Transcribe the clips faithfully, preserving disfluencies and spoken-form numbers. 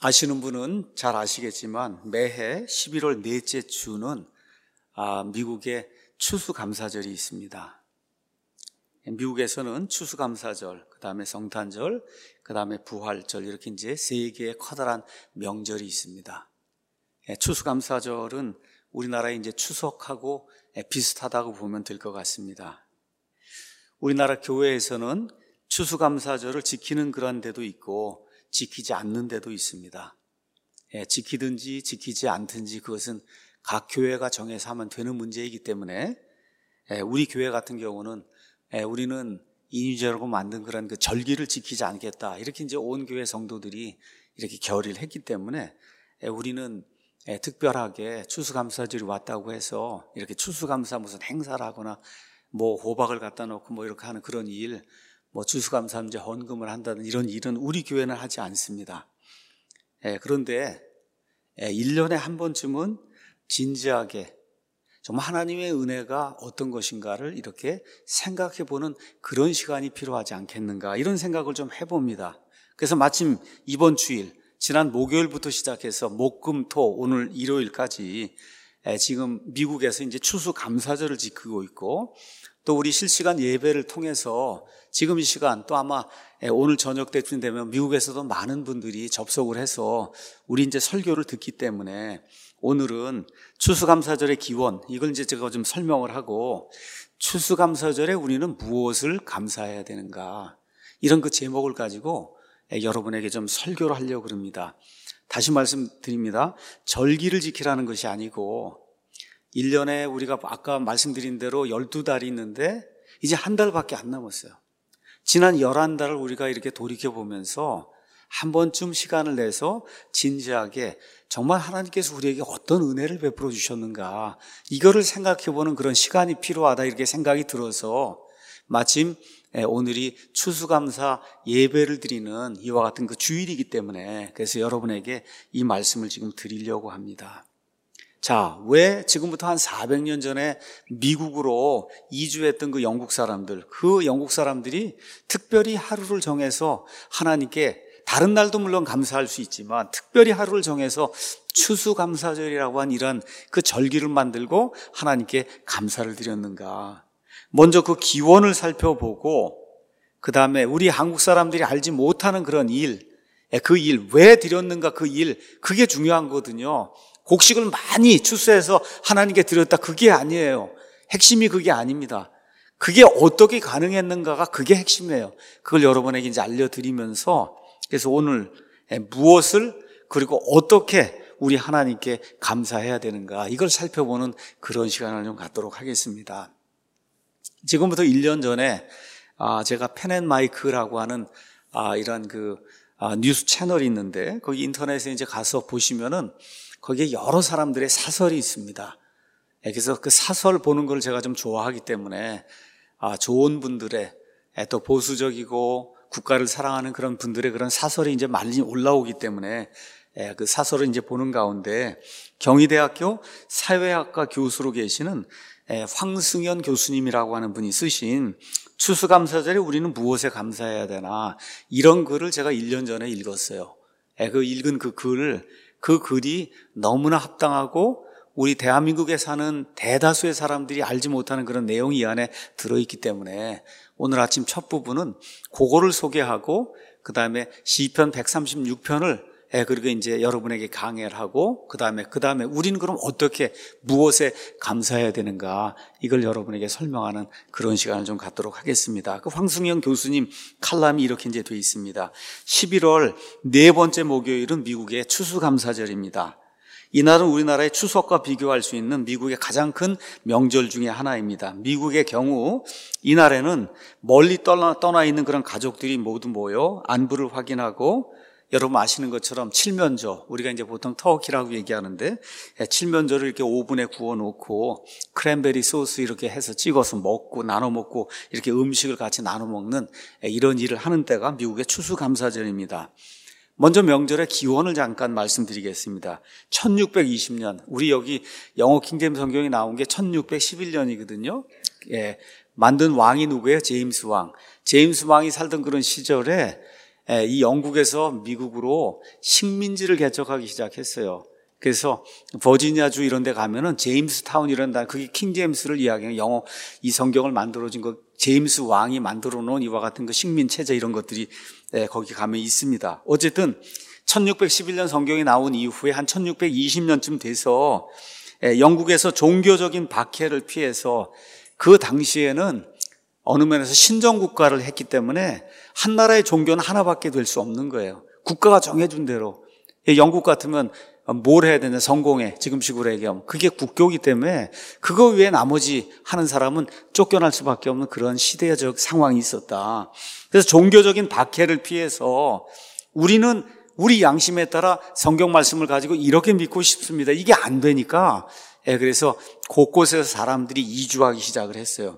아시는 분은 잘 아시겠지만 매해 십일월 넷째 주는 미국의 추수감사절이 있습니다. 미국에서는 추수감사절, 그 다음에 성탄절, 그 다음에 부활절, 이렇게 이제 세 개의 커다란 명절이 있습니다. 추수감사절은 우리나라의 이제 추석하고 비슷하다고 보면 될 것 같습니다. 우리나라 교회에서는 추수감사절을 지키는 그런 데도 있고 지키지 않는 데도 있습니다. 지키든지 지키지 않든지 그것은 각 교회가 정해서 하면 되는 문제이기 때문에 우리 교회 같은 경우는 우리는 인위적으로 만든 그런 그 절기를 지키지 않겠다, 이렇게 이제 온 교회 성도들이 이렇게 결의를 했기 때문에 우리는 특별하게 추수감사절이 왔다고 해서 이렇게 추수감사 무슨 행사를 하거나 뭐 호박을 갖다 놓고 뭐 이렇게 하는 그런 일, 뭐 추수감사제 헌금을 한다는 이런 일은 우리 교회는 하지 않습니다. 그런데 일 년에 한 번쯤은 진지하게 정말 하나님의 은혜가 어떤 것인가를 이렇게 생각해 보는 그런 시간이 필요하지 않겠는가, 이런 생각을 좀 해봅니다. 그래서 마침 이번 주일, 지난 목요일부터 시작해서 목, 금, 토, 오늘 일요일까지 지금 미국에서 이제 추수감사절을 지키고 있고, 또 우리 실시간 예배를 통해서 지금 이 시간, 또 아마 오늘 저녁 때쯤 되면 미국에서도 많은 분들이 접속을 해서 우리 이제 설교를 듣기 때문에 오늘은 추수감사절의 기원, 이걸 이제 제가 좀 설명을 하고, 추수감사절에 우리는 무엇을 감사해야 되는가, 이런 그 제목을 가지고 여러분에게 좀 설교를 하려고 합니다. 다시 말씀드립니다. 절기를 지키라는 것이 아니고, 일 년에 우리가 아까 말씀드린 대로 열두 달이 있는데 이제 한 달밖에 안 남았어요. 지난 열한 달을 우리가 이렇게 돌이켜보면서 한 번쯤 시간을 내서 진지하게 정말 하나님께서 우리에게 어떤 은혜를 베풀어 주셨는가, 이거를 생각해보는 그런 시간이 필요하다, 이렇게 생각이 들어서 마침 오늘이 추수감사 예배를 드리는 이와 같은 그 주일이기 때문에, 그래서 여러분에게 이 말씀을 지금 드리려고 합니다. 자, 왜 지금부터 한 사백 년 전에 미국으로 이주했던 그 영국 사람들, 그 영국 사람들이 특별히 하루를 정해서 하나님께, 다른 날도 물론 감사할 수 있지만 특별히 하루를 정해서 추수감사절이라고 한 이런 그 절기를 만들고 하나님께 감사를 드렸는가. 먼저 그 기원을 살펴보고, 그 다음에 우리 한국 사람들이 알지 못하는 그런 일, 그 일, 왜 드렸는가, 그 일, 그게 중요한 거거든요. 곡식을 많이 추수해서 하나님께 드렸다, 그게 아니에요. 핵심이 그게 아닙니다. 그게 어떻게 가능했는가가 그게 핵심이에요. 그걸 여러분에게 이제 알려드리면서, 그래서 오늘 무엇을, 그리고 어떻게 우리 하나님께 감사해야 되는가, 이걸 살펴보는 그런 시간을 좀 갖도록 하겠습니다. 지금부터 일 년 전에 제가 펜앤마이크라고 하는 이런 그 뉴스 채널이 있는데, 거기 인터넷에 이제 가서 보시면은 거기에 여러 사람들의 사설이 있습니다. 그래서 그 사설 보는 걸 제가 좀 좋아하기 때문에 좋은 분들의, 또 보수적이고 국가를 사랑하는 그런 분들의 그런 사설이 이제 많이 올라오기 때문에 그 사설을 이제 보는 가운데 경희대학교 사회학과 교수로 계시는 황승현 교수님이라고 하는 분이 쓰신 추수감사절에 우리는 무엇에 감사해야 되나, 이런 글을 제가 일 년 전에 읽었어요. 그 읽은 그 글을, 그 글이 너무나 합당하고 우리 대한민국에 사는 대다수의 사람들이 알지 못하는 그런 내용이 이 안에 들어있기 때문에 오늘 아침 첫 부분은 그거를 소개하고, 그 다음에 시편 백삼십육 편을 그리고 이제 여러분에게 강해를 하고, 그 다음에 그 다음에 우리는 그럼 어떻게, 무엇에 감사해야 되는가, 이걸 여러분에게 설명하는 그런 시간을 좀 갖도록 하겠습니다. 그 황승영 교수님 칼럼이 이렇게 이제 되어 있습니다. 십일월 네 번째 목요일은 미국의 추수감사절입니다. 이날은 우리나라의 추석과 비교할 수 있는 미국의 가장 큰 명절 중에 하나입니다. 미국의 경우 이날에는 멀리 떠나, 떠나 있는 그런 가족들이 모두 모여 안부를 확인하고, 여러분 아시는 것처럼 칠면조, 우리가 이제 보통 터키라고 얘기하는데, 칠면조를 이렇게 오븐에 구워 놓고 크랜베리 소스 이렇게 해서 찍어서 먹고 나눠 먹고, 이렇게 음식을 같이 나눠 먹는 이런 일을 하는 때가 미국의 추수감사절입니다. 먼저 명절의 기원을 잠깐 말씀드리겠습니다. 천육백이십 년, 우리 여기 영어 킹제임스 성경이 나온 게 천육백십일 년이거든요. 예, 만든 왕이 누구예요? 제임스 왕. 제임스 왕이 살던 그런 시절에 이 영국에서 미국으로 식민지를 개척하기 시작했어요. 그래서 버지니아주 이런 데 가면은 제임스 타운 이런 데, 그게 킹 제임스를 이야기하는 영어, 이 성경을 만들어진 거, 제임스 왕이 만들어 놓은 이와 같은 그 식민 체제 이런 것들이 거기 가면 있습니다. 어쨌든 천육백십일 년 성경이 나온 이후에 한 천육백이십 년쯤 돼서 영국에서 종교적인 박해를 피해서 그 당시에는 어느 면에서 신정국가를 했기 때문에 한 나라의 종교는 하나밖에 될 수 없는 거예요. 국가가 정해준 대로. 영국 같으면 뭘 해야 되냐, 성공해, 지금식으로 얘기하면 그게 국교이기 때문에 그거 외에 나머지 하는 사람은 쫓겨날 수밖에 없는 그런 시대적 상황이 있었다. 그래서 종교적인 박해를 피해서 우리는 우리 양심에 따라 성경 말씀을 가지고 이렇게 믿고 싶습니다. 이게 안 되니까 그래서 곳곳에서 사람들이 이주하기 시작을 했어요.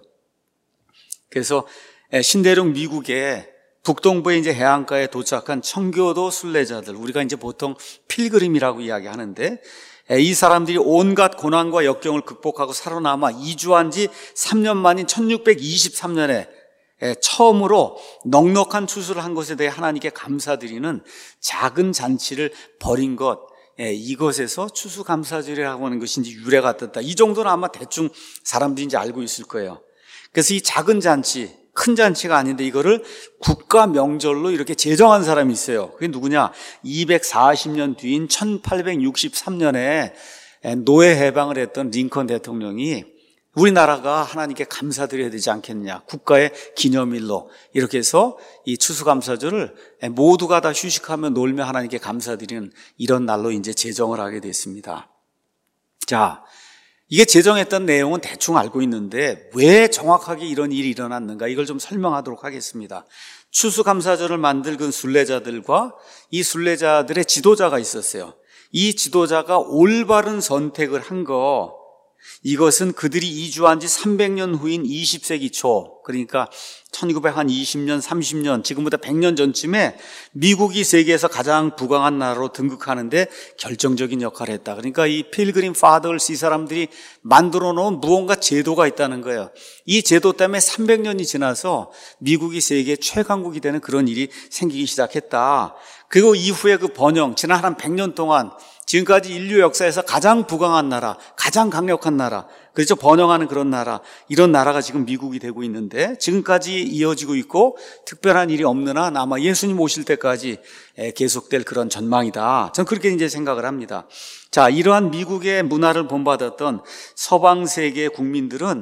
그래서 신대륙 미국에 북동부에 이제 해안가에 도착한 청교도 순례자들, 우리가 이제 보통 필그림이라고 이야기하는데, 이 사람들이 온갖 고난과 역경을 극복하고 살아남아 이주한 지 삼 년 만인 천육백이십삼 년에 처음으로 넉넉한 추수를 한 것에 대해 하나님께 감사드리는 작은 잔치를 벌인 것, 이것에서 추수감사절이라고 하는 것이 이제 유래가 떴다. 이 정도는 아마 대충 사람들이 이제 알고 있을 거예요. 그래서 이 작은 잔치, 큰 잔치가 아닌데 이거를 국가 명절로 이렇게 제정한 사람이 있어요. 그게 누구냐? 이백사십 년 뒤인 천팔백육십삼 년에 노예 해방을 했던 링컨 대통령이 우리나라가 하나님께 감사드려야 되지 않겠느냐, 국가의 기념일로 이렇게 해서 이 추수감사절을 모두가 다 휴식하며 놀며 하나님께 감사드리는 이런 날로 이제 제정을 하게 됐습니다. 자, 이게 제정했던 내용은 대충 알고 있는데 왜 정확하게 이런 일이 일어났는가, 이걸 좀 설명하도록 하겠습니다. 추수감사절을 만든 순례자들과 이 순례자들의 지도자가 있었어요. 이 지도자가 올바른 선택을 한 거, 이것은 그들이 이주한 지 삼백 년 후인 이십 세기 초, 그러니까 천구백이십 년, 삼십 년, 지금보다 백 년 전쯤에 미국이 세계에서 가장 부강한 나라로 등극하는데 결정적인 역할을 했다. 그러니까 이 필그림 파더스, 이 사람들이 만들어 놓은 무언가 제도가 있다는 거예요. 이 제도 때문에 삼백 년이 지나서 미국이 세계 최강국이 되는 그런 일이 생기기 시작했다. 그리고 이후에 그 번영, 지난 한 백 년 동안 지금까지 인류 역사에서 가장 부강한 나라, 가장 강력한 나라, 그렇죠? 번영하는 그런 나라, 이런 나라가 지금 미국이 되고 있는데 지금까지 이어지고 있고 특별한 일이 없는 한 아마 예수님 오실 때까지 계속될 그런 전망이다. 저는 그렇게 이제 생각을 합니다. 자, 이러한 미국의 문화를 본받았던 서방 세계 국민들은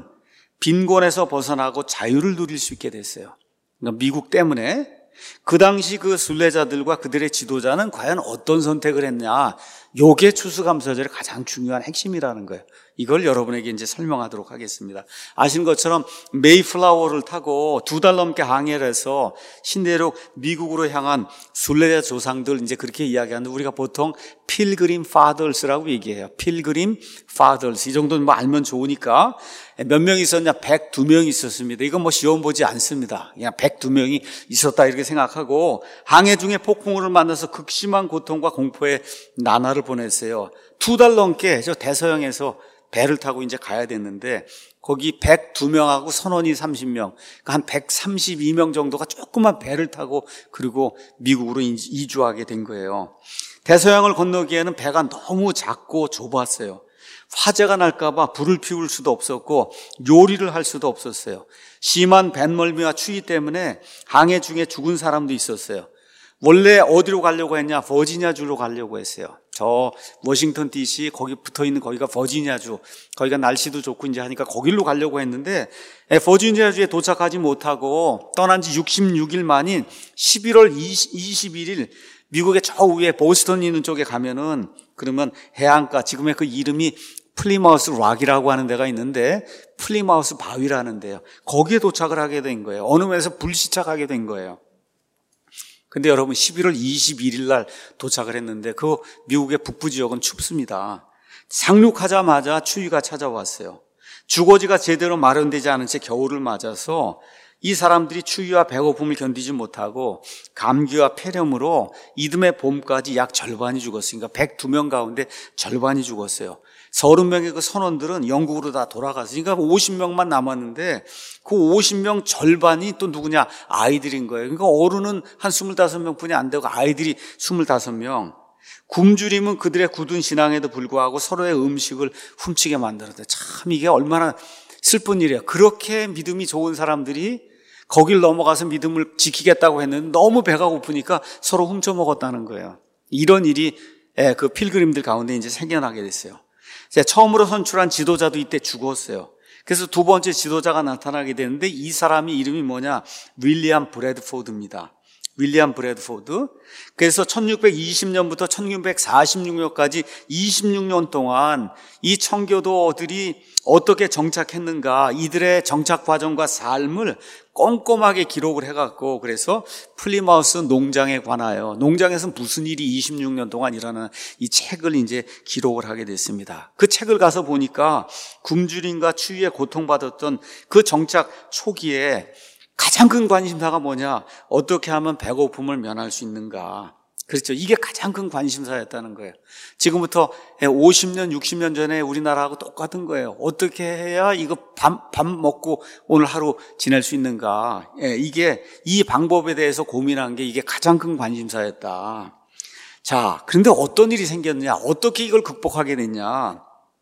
빈곤에서 벗어나고 자유를 누릴 수 있게 됐어요. 그러니까 미국 때문에 그 당시 그 순례자들과 그들의 지도자는 과연 어떤 선택을 했냐, 요게 추수감사절의 가장 중요한 핵심이라는 거예요. 이걸 여러분에게 이제 설명하도록 하겠습니다. 아시는 것처럼 메이플라워를 타고 두 달 넘게 항해를 해서 신대륙 미국으로 향한 순례자 조상들, 이제 그렇게 이야기하는데 우리가 보통 필그림 파더스라고 얘기해요. 필그림 파더스. 이 정도는 뭐 알면 좋으니까. 몇 명 있었냐? 백두 명 있었습니다. 이건 뭐 시험 보지 않습니다. 그냥 백두 명이 있었다 이렇게 생각하고, 항해 중에 폭풍우를 만나서 극심한 고통과 공포의 나날을 보냈어요. 두 달 넘게 저 대서양에서 배를 타고 이제 가야 됐는데 거기 백두 명하고 선원이 삼십 명, 그러니까 한 백삼십이 명 정도가 조그만 배를 타고 그리고 미국으로 이주하게 된 거예요. 대서양을 건너기에는 배가 너무 작고 좁았어요. 화재가 날까봐 불을 피울 수도 없었고 요리를 할 수도 없었어요. 심한 뱃멀미와 추위 때문에 항해 중에 죽은 사람도 있었어요. 원래 어디로 가려고 했냐? 버지니아주로 가려고 했어요. 저 워싱턴 디씨 거기 붙어있는 거기가 버지니아주, 거기가 날씨도 좋고 이제 하니까 거길로 가려고 했는데 버지니아주에 도착하지 못하고 떠난 지 육십육 일 만인 십일월 이십일 일 미국의 저 위에 보스턴 있는 쪽에 가면은, 그러면 해안가, 지금의 그 이름이 플리마우스 락이라고 하는 데가 있는데 플리마우스 바위라는 데요. 거기에 도착을 하게 된 거예요. 어느 면에서 불시착하게 된 거예요. 근데 여러분, 십일월 이십일 일 날 도착을 했는데 그 미국의 북부 지역은 춥습니다. 상륙하자마자 추위가 찾아왔어요. 주거지가 제대로 마련되지 않은 채 겨울을 맞아서 이 사람들이 추위와 배고픔을 견디지 못하고 감기와 폐렴으로 이듬해 봄까지 약 절반이 죽었으니까 백두 명 가운데 절반이 죽었어요. 서른 명의 그 선원들은 영국으로 다 돌아갔어요. 그러니까 오십 명만 남았는데 그 오십 명 절반이 또 누구냐? 아이들인 거예요. 그러니까 어른은 한 스물다섯 명뿐이 안 되고 아이들이 스물다섯 명. 굶주림은 그들의 굳은 신앙에도 불구하고 서로의 음식을 훔치게 만들었대. 참 이게 얼마나 슬픈 일이야. 그렇게 믿음이 좋은 사람들이 거길 넘어가서 믿음을 지키겠다고 했는데 너무 배가 고프니까 서로 훔쳐 먹었다는 거예요. 이런 일이 그 필그림들 가운데 이제 생겨나게 됐어요. 처음으로 선출한 지도자도 이때 죽었어요. 그래서 두 번째 지도자가 나타나게 되는데 이 사람이 이름이 뭐냐? 윌리엄 브래드포드입니다. 윌리엄 브래드포드. 그래서 천육백이십 년부터 천육백사십육 년까지 이십육 년 동안 이 청교도들이 어떻게 정착했는가, 이들의 정착 과정과 삶을 꼼꼼하게 기록을 해갖고, 그래서 플리마우스 농장에 관하여, 농장에서 무슨 일이 이십육 년 동안 일어나는 이 책을 이제 기록을 하게 됐습니다. 그 책을 가서 보니까 굶주림과 추위에 고통받았던 그 정착 초기에 가장 큰 관심사가 뭐냐? 어떻게 하면 배고픔을 면할 수 있는가? 그렇죠. 이게 가장 큰 관심사였다는 거예요. 지금부터 오십 년, 육십 년 전에 우리나라하고 똑같은 거예요. 어떻게 해야 이거 밥, 밥 먹고 오늘 하루 지낼 수 있는가? 예, 이게 이 방법에 대해서 고민한 게 이게 가장 큰 관심사였다. 자, 그런데 어떤 일이 생겼느냐? 어떻게 이걸 극복하게 됐냐?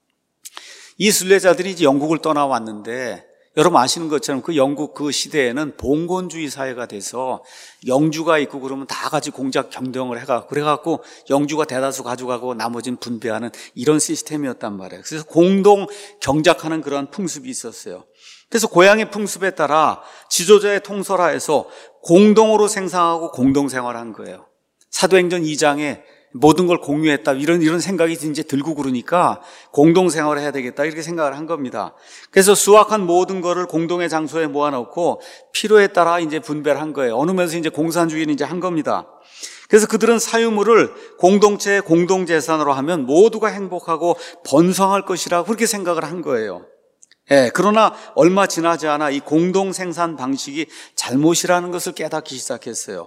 이 순례자들이 이제 영국을 떠나왔는데 여러분 아시는 것처럼 그 영국 그 시대에는 봉건주의 사회가 돼서 영주가 있고 그러면 다 같이 공작 경영을 해가 그래갖고 영주가 대다수 가져가고 나머지는 분배하는 이런 시스템이었단 말이에요. 그래서 공동 경작하는 그런 풍습이 있었어요. 그래서 고향의 풍습에 따라 지도자의 통솔하에서 공동으로 생산하고 공동 생활한 거예요. 사도행전 이 장에 모든 걸 공유했다 이런 이런 생각이 이제 들고 그러니까 공동 생활을 해야 되겠다 이렇게 생각을 한 겁니다. 그래서 수확한 모든 거를 공동의 장소에 모아놓고 필요에 따라 이제 분배를 한 거예요. 어느 면에서 이제 공산주의는 이제 한 겁니다. 그래서 그들은 사유물을 공동체의 공동 재산으로 하면 모두가 행복하고 번성할 것이라고 그렇게 생각을 한 거예요. 예, 그러나 얼마 지나지 않아 이 공동 생산 방식이 잘못이라는 것을 깨닫기 시작했어요.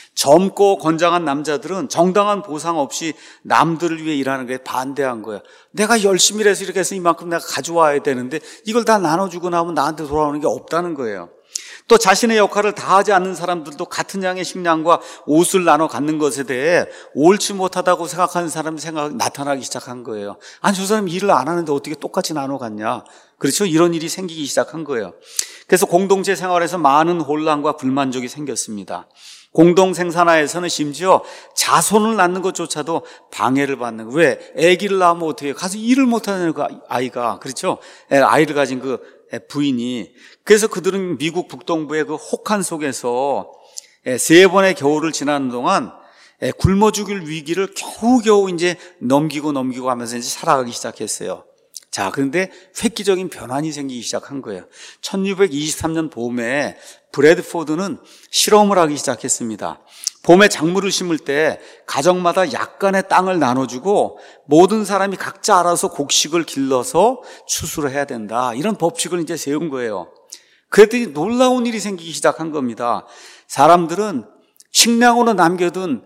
젊고 건장한 남자들은 정당한 보상 없이 남들을 위해 일하는 것에 반대한 거예요. 내가 열심히 일해서 이렇게 해서 이만큼 내가 가져와야 되는데 이걸 다 나눠주고 나면 나한테 돌아오는 게 없다는 거예요. 또 자신의 역할을 다하지 않는 사람들도 같은 양의 식량과 옷을 나눠 갖는 것에 대해 옳지 못하다고 생각하는 사람이 생각 나타나기 시작한 거예요. 아니 저 사람이 일을 안 하는데 어떻게 똑같이 나눠 갖냐. 그렇죠? 이런 일이 생기기 시작한 거예요. 그래서 공동체 생활에서 많은 혼란과 불만족이 생겼습니다. 공동 생산화에서는 심지어 자손을 낳는 것조차도 방해를 받는 거예요. 왜? 아기를 낳으면 어떻게 해요? 가서 일을 못하는 그 아이가, 그렇죠? 아이를 가진 그 부인이. 그래서 그들은 미국 북동부의 그 혹한 속에서 세 번의 겨울을 지나는 동안 굶어 죽을 위기를 겨우겨우 이제 넘기고 넘기고 하면서 이제 살아가기 시작했어요. 자, 그런데 획기적인 변환이 생기기 시작한 거예요. 천육백이십삼 년 봄에 브래드포드는 실험을 하기 시작했습니다. 봄에 작물을 심을 때 가정마다 약간의 땅을 나눠주고 모든 사람이 각자 알아서 곡식을 길러서 추수를 해야 된다. 이런 법칙을 이제 세운 거예요. 그랬더니 놀라운 일이 생기기 시작한 겁니다. 사람들은 식량으로 남겨둔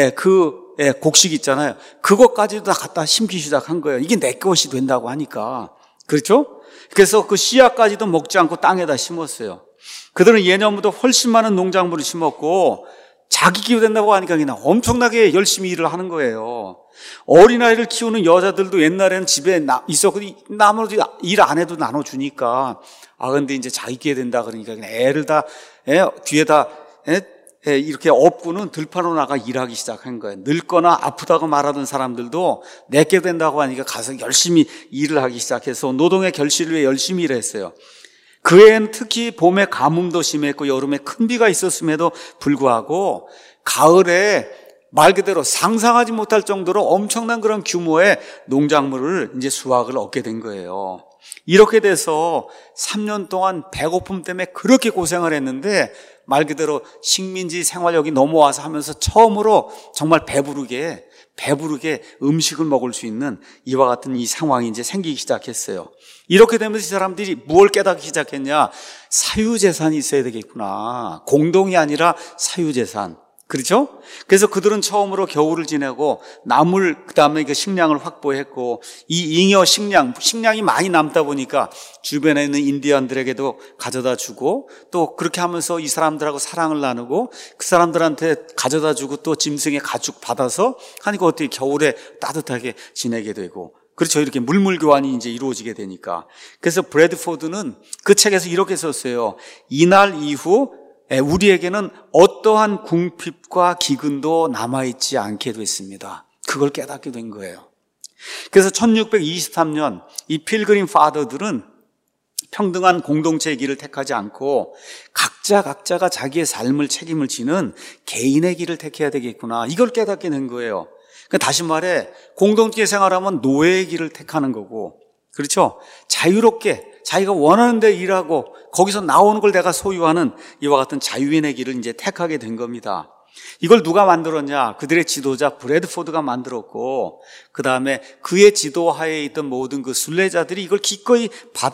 그 곡식 있잖아요. 그것까지도 다 갖다 심기 시작한 거예요. 이게 내 것이 된다고 하니까. 그렇죠? 그래서 그 씨앗까지도 먹지 않고 땅에다 심었어요. 그들은 예년보다 훨씬 많은 농작물을 심었고 자기 기후 된다고 하니까 그냥 엄청나게 열심히 일을 하는 거예요. 어린아이를 키우는 여자들도 옛날에는 집에 있었고 나머지 일 안 해도 나눠주니까 아 근데 이제 자기 기회 된다 그러니까 그냥 애를 다 애, 뒤에다 애, 이렇게 업고는 들판으로 나가 일하기 시작한 거예요. 늙거나 아프다고 말하던 사람들도 내게 된다고 하니까 가서 열심히 일을 하기 시작해서 노동의 결실을 위해 열심히 일했어요. 그 해에는 특히 봄에 가뭄도 심했고 여름에 큰 비가 있었음에도 불구하고 가을에 말 그대로 상상하지 못할 정도로 엄청난 그런 규모의 농작물을 이제 수확을 얻게 된 거예요. 이렇게 돼서 삼 년 동안 배고픔 때문에 그렇게 고생을 했는데 말 그대로 식민지 생활력이 넘어와서 하면서 처음으로 정말 배부르게 배부르게 음식을 먹을 수 있는 이와 같은 이 상황이 이제 생기기 시작했어요. 이렇게 되면서 이 사람들이 무엇을 깨닫기 시작했냐? 사유재산이 있어야 되겠구나. 공동이 아니라 사유재산. 그렇죠? 그래서 그들은 처음으로 겨울을 지내고 나물 그다음에 그 식량을 확보했고 이 잉여 식량 식량이 많이 남다 보니까 주변에 있는 인디언들에게도 가져다 주고 또 그렇게 하면서 이 사람들하고 사랑을 나누고 그 사람들한테 가져다 주고 또 짐승의 가축 받아서 하니까 어떻게 겨울에 따뜻하게 지내게 되고 그렇죠. 이렇게 물물 교환이 이제 이루어지게 되니까. 그래서 브래드포드는 그 책에서 이렇게 썼어요. 이날 이후 우리에게는 어떠한 궁핍과 기근도 남아있지 않게 됐습니다. 그걸 깨닫게 된 거예요. 그래서 천육백이십삼 년 이 필그림 파더들은 평등한 공동체의 길을 택하지 않고 각자 각자가 자기의 삶을 책임을 지는 개인의 길을 택해야 되겠구나. 이걸 깨닫게 된 거예요. 그러니까 다시 말해 공동체 생활하면 노예의 길을 택하는 거고 그렇죠? 자유롭게 자기가 원하는 데 일하고 거기서 나오는 걸 내가 소유하는 이와 같은 자유인의 길을 이제 택하게 된 겁니다. 이걸 누가 만들었냐? 그들의 지도자 브래드포드가 만들었고 그 다음에 그의 지도하에 있던 모든 그 순례자들이 이걸 기꺼이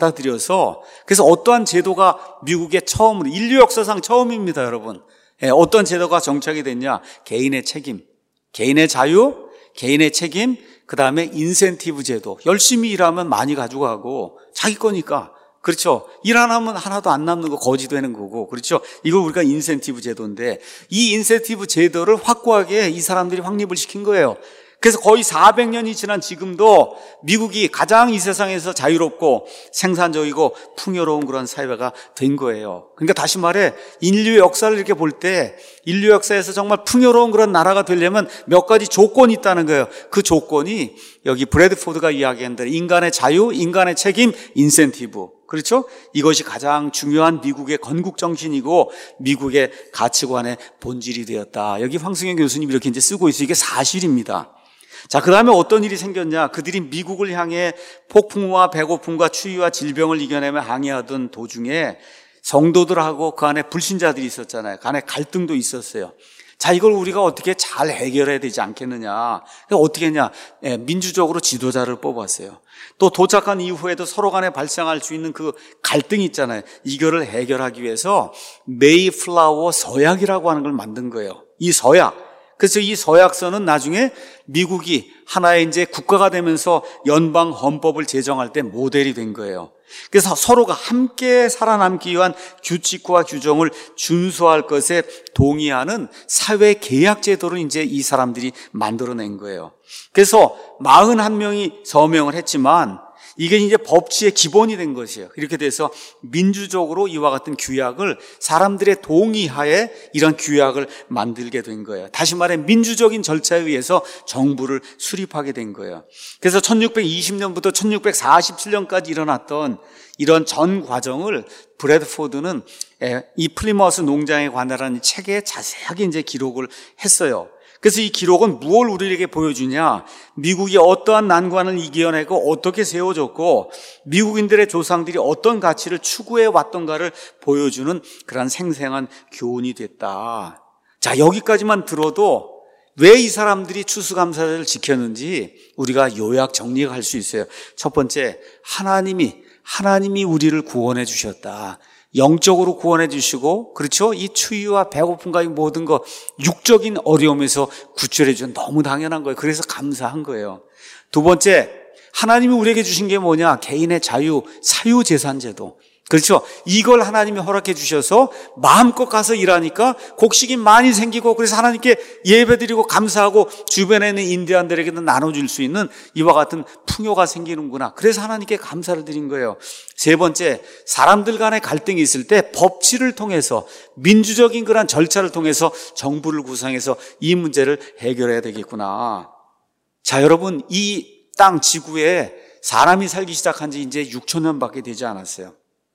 받아들여서 그래서 어떠한 제도가 미국의 처음으로 인류 역사상 처음입니다, 여러분. 예, 어떤 제도가 정착이 됐냐? 개인의 책임, 개인의 자유, 개인의 책임, 그 다음에 인센티브 제도. 열심히 일하면 많이 가져가고 자기 거니까. 그렇죠. 일 안 하면 하나도 안 남는 거 거지 되는 거고. 그렇죠. 이걸 우리가 인센티브 제도인데 이 인센티브 제도를 확고하게 이 사람들이 확립을 시킨 거예요. 그래서 거의 사백 년이 지난 지금도 미국이 가장 이 세상에서 자유롭고 생산적이고 풍요로운 그런 사회가 된 거예요. 그러니까 다시 말해 인류 역사를 이렇게 볼 때 인류 역사에서 정말 풍요로운 그런 나라가 되려면 몇 가지 조건이 있다는 거예요. 그 조건이 여기 브래드포드가 이야기한 대로 인간의 자유, 인간의 책임, 인센티브. 그렇죠? 이것이 가장 중요한 미국의 건국 정신이고 미국의 가치관의 본질이 되었다. 여기 황승현 교수님이 이렇게 이제 쓰고 있어요. 이게 사실입니다. 자, 그 다음에 어떤 일이 생겼냐? 그들이 미국을 향해 폭풍과 배고픔과 추위와 질병을 이겨내며 항해하던 도중에 성도들하고 그 안에 불신자들이 있었잖아요. 그 안에 갈등도 있었어요. 자, 이걸 우리가 어떻게 잘 해결해야 되지 않겠느냐. 어떻게 했냐? 예, 민주적으로 지도자를 뽑았어요. 또 도착한 이후에도 서로 간에 발생할 수 있는 그 갈등이 있잖아요. 이거를 해결하기 위해서 메이플라워 서약이라고 하는 걸 만든 거예요. 이 서약. 그래서 이 서약서는 나중에 미국이 하나의 이제 국가가 되면서 연방 헌법을 제정할 때 모델이 된 거예요. 그래서 서로가 함께 살아남기 위한 규칙과 규정을 준수할 것에 동의하는 사회 계약 제도를 이제 이 사람들이 만들어낸 거예요. 그래서 사십일 명이 서명을 했지만 이게 이제 법치의 기본이 된 것이에요. 이렇게 돼서 민주적으로 이와 같은 규약을 사람들의 동의하에 이런 규약을 만들게 된 거예요. 다시 말해 민주적인 절차에 의해서 정부를 수립하게 된 거예요. 그래서 천육백이십 년부터 천육백사십칠 년까지 일어났던 이런 전 과정을 브래드포드는 이 플리머스 농장에 관한 책에 자세하게 이제 기록을 했어요. 그래서 이 기록은 무엇을 우리에게 보여주냐? 미국이 어떠한 난관을 이겨내고 어떻게 세워졌고 미국인들의 조상들이 어떤 가치를 추구해 왔던가를 보여주는 그런 생생한 교훈이 됐다. 자, 여기까지만 들어도 왜 이 사람들이 추수감사절을 지켰는지 우리가 요약 정리할 수 있어요. 첫 번째, 하나님이 하나님이 우리를 구원해 주셨다. 영적으로 구원해 주시고, 그렇죠? 이 추위와 배고픔과 이 모든 거 육적인 어려움에서 구출해 주는 너무 당연한 거예요. 그래서 감사한 거예요. 두 번째, 하나님이 우리에게 주신 게 뭐냐? 개인의 자유, 사유재산제도. 그렇죠? 이걸 하나님이 허락해 주셔서 마음껏 가서 일하니까 곡식이 많이 생기고 그래서 하나님께 예배드리고 감사하고 주변에 있는 인디안들에게도 나눠줄 수 있는 이와 같은 풍요가 생기는구나. 그래서 하나님께 감사를 드린 거예요. 세 번째, 사람들 간의 갈등이 있을 때 법치를 통해서 민주적인 그런 절차를 통해서 정부를 구성해서 이 문제를 해결해야 되겠구나. 자, 여러분, 이 땅 지구에 사람이 살기 시작한 지 이제 육천 년밖에 되지 않았어요.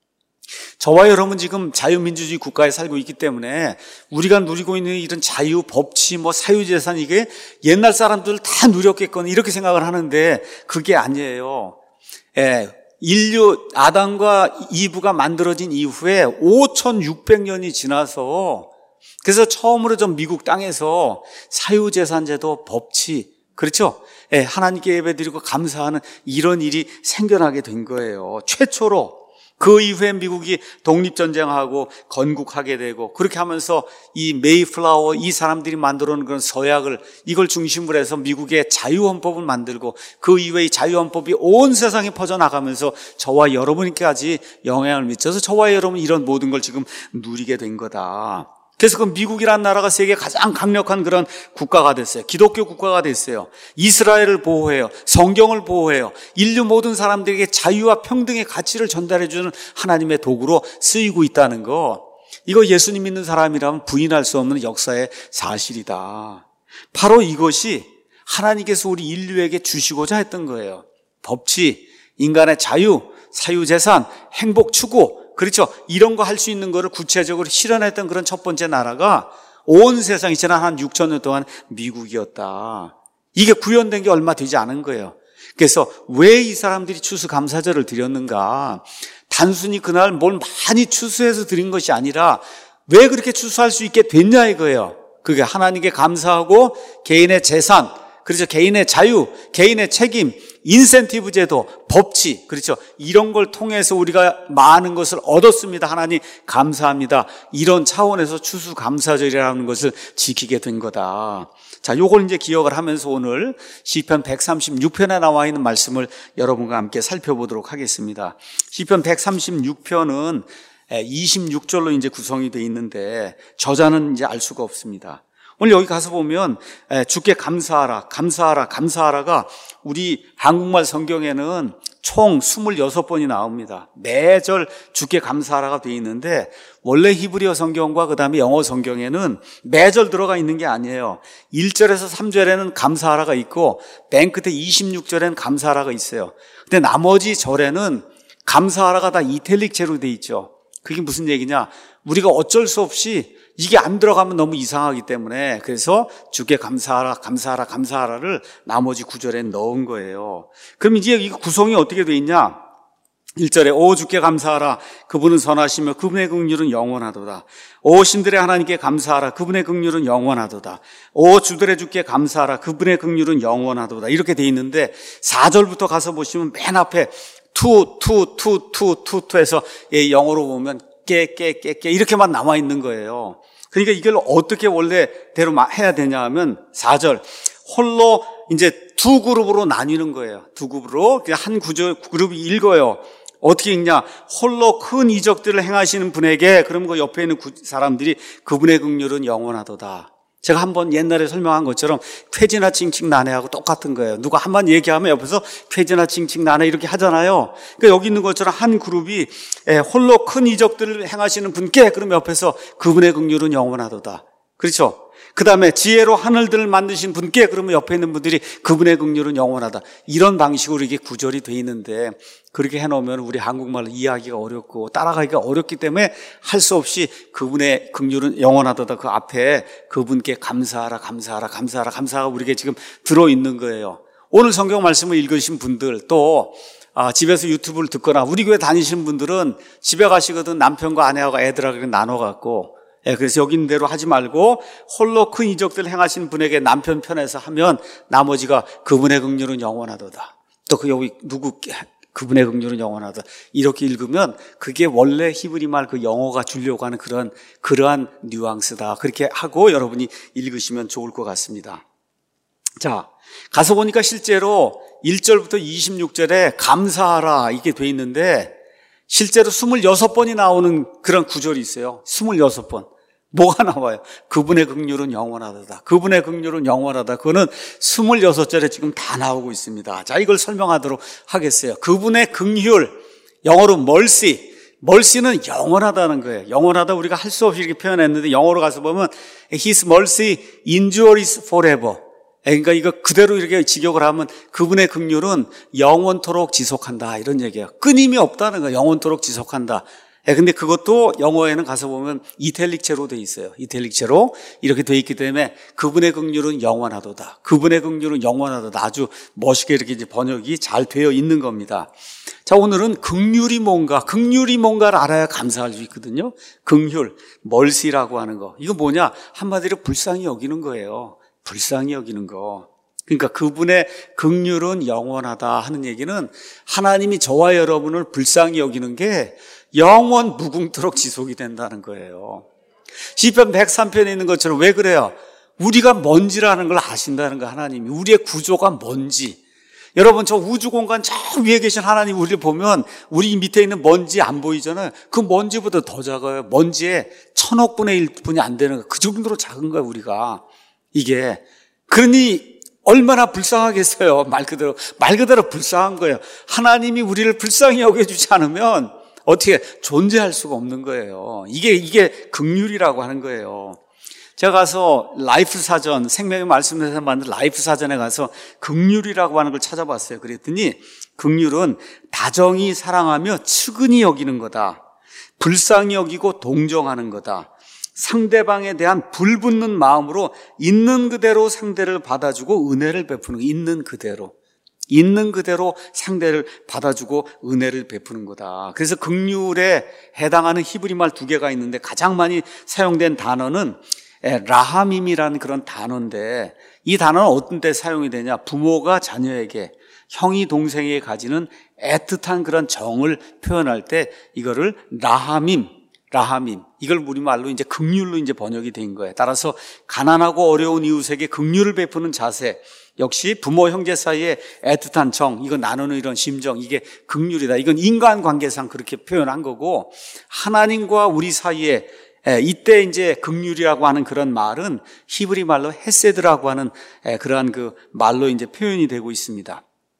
저와 여러분 지금 자유민주주의 국가에 살고 있기 때문에 우리가 누리고 있는 이런 자유, 법치, 뭐 사유재산 이게 옛날 사람들 다 누렸겠거니 이렇게 생각을 하는데 그게 아니에요. 예, 인류 아담과 이브가 만들어진 이후에 오천육백 년이 지나서 그래서 처음으로 좀 미국 땅에서 사유재산제도, 법치, 그렇죠? 예, 하나님께 예배드리고 감사하는 이런 일이 생겨나게 된 거예요. 최초로. 그 이후에 미국이 독립전쟁하고 건국하게 되고 그렇게 하면서 이 메이플라워 이 사람들이 만들어 놓은 그런 서약을 이걸 중심으로 해서 미국의 자유헌법을 만들고 그 이후에 이 자유헌법이 온 세상에 퍼져나가면서 저와 여러분께까지 영향을 미쳐서 저와 여러분 이런 모든 걸 지금 누리게 된 거다. 그래서 그 미국이라는 나라가 세계 가장 강력한 그런 국가가 됐어요. 기독교 국가가 됐어요. 이스라엘을 보호해요. 성경을 보호해요. 인류 모든 사람들에게 자유와 평등의 가치를 전달해 주는 하나님의 도구로 쓰이고 있다는 거, 이거 예수님 믿는 사람이라면 부인할 수 없는 역사의 사실이다. 바로 이것이 하나님께서 우리 인류에게 주시고자 했던 거예요. 법치, 인간의 자유, 사유재산, 행복 추구, 그렇죠. 이런 거 할 수 있는 거를 구체적으로 실현했던 그런 첫 번째 나라가 온 세상이 지난 한 육천 년 동안 미국이었다. 이게 구현된 게 얼마 되지 않은 거예요. 그래서 왜 이 사람들이 추수감사절을 드렸는가? 단순히 그날 뭘 많이 추수해서 드린 것이 아니라 왜 그렇게 추수할 수 있게 됐냐 이거예요. 그게 하나님께 감사하고 개인의 재산, 그렇죠. 개인의 자유, 개인의 책임, 인센티브 제도, 법치, 그렇죠. 이런 걸 통해서 우리가 많은 것을 얻었습니다. 하나님 감사합니다. 이런 차원에서 추수감사절이라는 것을 지키게 된 거다. 자, 요걸 이제 기억을 하면서 오늘 시편 백삼십육 편에 나와 있는 말씀을 여러분과 함께 살펴보도록 하겠습니다. 시편 백삼십육 편은 이십육 절로 이제 구성이 되어 있는데 저자는 이제 알 수가 없습니다. 오늘 여기 가서 보면 주께 감사하라, 감사하라, 감사하라가 우리 한국말 성경에는 총 이십육 번이 나옵니다. 매절 주께 감사하라가 되어 있는데 원래 히브리어 성경과 그 다음에 영어 성경에는 매절 들어가 있는 게 아니에요. 일 절에서 삼 절에는 감사하라가 있고 맨 끝에 이십육 절에는 감사하라가 있어요. 근데 나머지 절에는 감사하라가 다 이탈릭체로 되어 있죠. 그게 무슨 얘기냐? 우리가 어쩔 수 없이 이게 안 들어가면 너무 이상하기 때문에 그래서 주께 감사하라, 감사하라, 감사하라를 나머지 구절에 넣은 거예요. 그럼 이제 이 구성이 어떻게 돼 있냐? 일 절에 오 주께 감사하라, 그분은 선하시며 그분의 긍휼은 영원하도다. 오 신들의 하나님께 감사하라, 그분의 긍휼은 영원하도다. 오 주들의 주께 감사하라, 그분의 긍휼은 영원하도다. 이렇게 돼 있는데 사 절부터 가서 보시면 맨 앞에 투, 투, 투, 투, 투, 투 해서 영어로 보면 깨, 깨, 깨, 깨 이렇게만 남아 있는 거예요. 그러니까 이걸 어떻게 원래대로 해야 되냐 하면 사 절 홀로 이제 두 그룹으로 나뉘는 거예요. 두 그룹으로 그냥 한 구절 그룹이 읽어요. 어떻게 읽냐? 홀로 큰 이적들을 행하시는 분에게, 그럼 그 옆에 있는 사람들이 그분의 긍휼은 영원하도다. 제가 한번 옛날에 설명한 것처럼 쾌지나 칭칭 나네하고 똑같은 거예요. 누가 한번 얘기하면 옆에서 쾌지나 칭칭 나네 이렇게 하잖아요. 그러니까 여기 있는 것처럼 한 그룹이 홀로 큰 이적들을 행하시는 분께, 그러면 옆에서 그분의 긍휼은 영원하도다. 그렇죠? 그 다음에 지혜로 하늘들을 만드신 분께, 그러면 옆에 있는 분들이 그분의 긍휼은 영원하다. 이런 방식으로 이게 구절이 돼 있는데 그렇게 해놓으면 우리 한국말로 이해하기가 어렵고 따라가기가 어렵기 때문에 할 수 없이 그분의 긍휼은 영원하다 그 앞에 그분께 감사하라, 감사하라, 감사하라, 감사하라 우리에게 지금 들어있는 거예요. 오늘 성경 말씀을 읽으신 분들, 또 아, 집에서 유튜브를 듣거나 우리 교회 다니시는 분들은 집에 가시거든 남편과 아내하고 애들하고 나눠갖고, 예, 그래서 여기 있는 대로 하지 말고 홀로 큰 이적들 행하신 분에게 남편 편에서 하면 나머지가 그분의 긍휼은 영원하도다. 또 그 여기 누구 그분의 긍휼은 영원하다. 이렇게 읽으면 그게 원래 히브리 말 그 영어가 주려고 하는 그런 그러한 뉘앙스다. 그렇게 하고 여러분이 읽으시면 좋을 것 같습니다. 자, 가서 보니까 실제로 일 절부터 이십육 절에 감사하라 이게 돼 있는데 실제로 이십육 번이 나오는 그런 구절이 있어요. 이십육 번. 뭐가 나와요? 그분의 긍휼은 영원하다. 그분의 긍휼은 영원하다. 그거는 이십육 절에 지금 다 나오고 있습니다. 자, 이걸 설명하도록 하겠어요. 그분의 긍휼, 영어로 mercy. mercy는 영원하다는 거예요. 영원하다 우리가 할 수 없이 이렇게 표현했는데 영어로 가서 보면 His mercy endures forever. 그러니까 이거 그대로 이렇게 직역을 하면 그분의 긍휼은 영원토록 지속한다 이런 얘기예요. 끊임이 없다는 거예요. 영원토록 지속한다. 근데 그것도 영어에는 가서 보면 이탈릭체로 돼 있어요. 이탈릭체로 이렇게 돼 있기 때문에 그분의 긍휼은 영원하도다. 그분의 긍휼은 영원하도다. 아주 멋있게 이렇게 이제 번역이 잘 되어 있는 겁니다. 자, 오늘은 긍휼이 뭔가, 긍휼이 뭔가를 알아야 감사할 수 있거든요. 긍휼, 멀시라고 하는 거. 이거 뭐냐? 한마디로 불쌍히 여기는 거예요. 불쌍히 여기는 거. 그러니까 그분의 긍휼은 영원하다 하는 얘기는 하나님이 저와 여러분을 불쌍히 여기는 게 영원 무궁토록 지속이 된다는 거예요. 시편 백삼 편에 있는 것처럼 왜 그래요? 우리가 뭔지라는 걸 아신다는 거, 하나님이. 우리의 구조가 뭔지. 여러분, 저 우주 공간 저 위에 계신 하나님 우리를 보면 우리 밑에 있는 먼지 안 보이잖아요. 그 먼지보다 더 작아요. 먼지의 천억 분의 일 분이 안 되는 거예요. 그 정도로 작은 거예요, 우리가. 이게. 그러니 얼마나 불쌍하겠어요. 말 그대로. 말 그대로 불쌍한 거예요. 하나님이 우리를 불쌍히 여겨주지 않으면 어떻게 존재할 수가 없는 거예요. 이게, 이게 긍휼이라고 하는 거예요. 제가 가서 라이프 사전, 생명의 말씀에서 만든 라이프 사전에 가서 긍휼이라고 하는 걸 찾아봤어요. 그랬더니 긍휼은 다정히 사랑하며 측은히 여기는 거다. 불쌍히 여기고 동정하는 거다. 상대방에 대한 불붙는 마음으로 있는 그대로 상대를 받아주고 은혜를 베푸는 거. 있는 그대로. 있는 그대로 상대를 받아주고 은혜를 베푸는 거다. 그래서 긍휼에 해당하는 히브리 말 두 개가 있는데 가장 많이 사용된 단어는 라하밈이라는 그런 단어인데, 이 단어는 어떤 때 사용이 되냐? 부모가 자녀에게, 형이 동생에게 가지는 애틋한 그런 정을 표현할 때 이거를 라하밈, 라하밈, 이걸 우리말로 이제 긍휼로 이제 번역이 된 거예요. 따라서 가난하고 어려운 이웃에게 긍휼을 베푸는 자세, 역시 부모 형제 사이에 애틋한 정, 이거 나누는 이런 심정, 이게 긍휼이다. 이건 인간관계상 그렇게 표현한 거고, 하나님과 우리 사이에 이때 이제 긍휼이라고 하는 그런 말은 히브리 말로 헤세드라고 하는 그러한 그 말로 이제 표현이 되고 있습니다.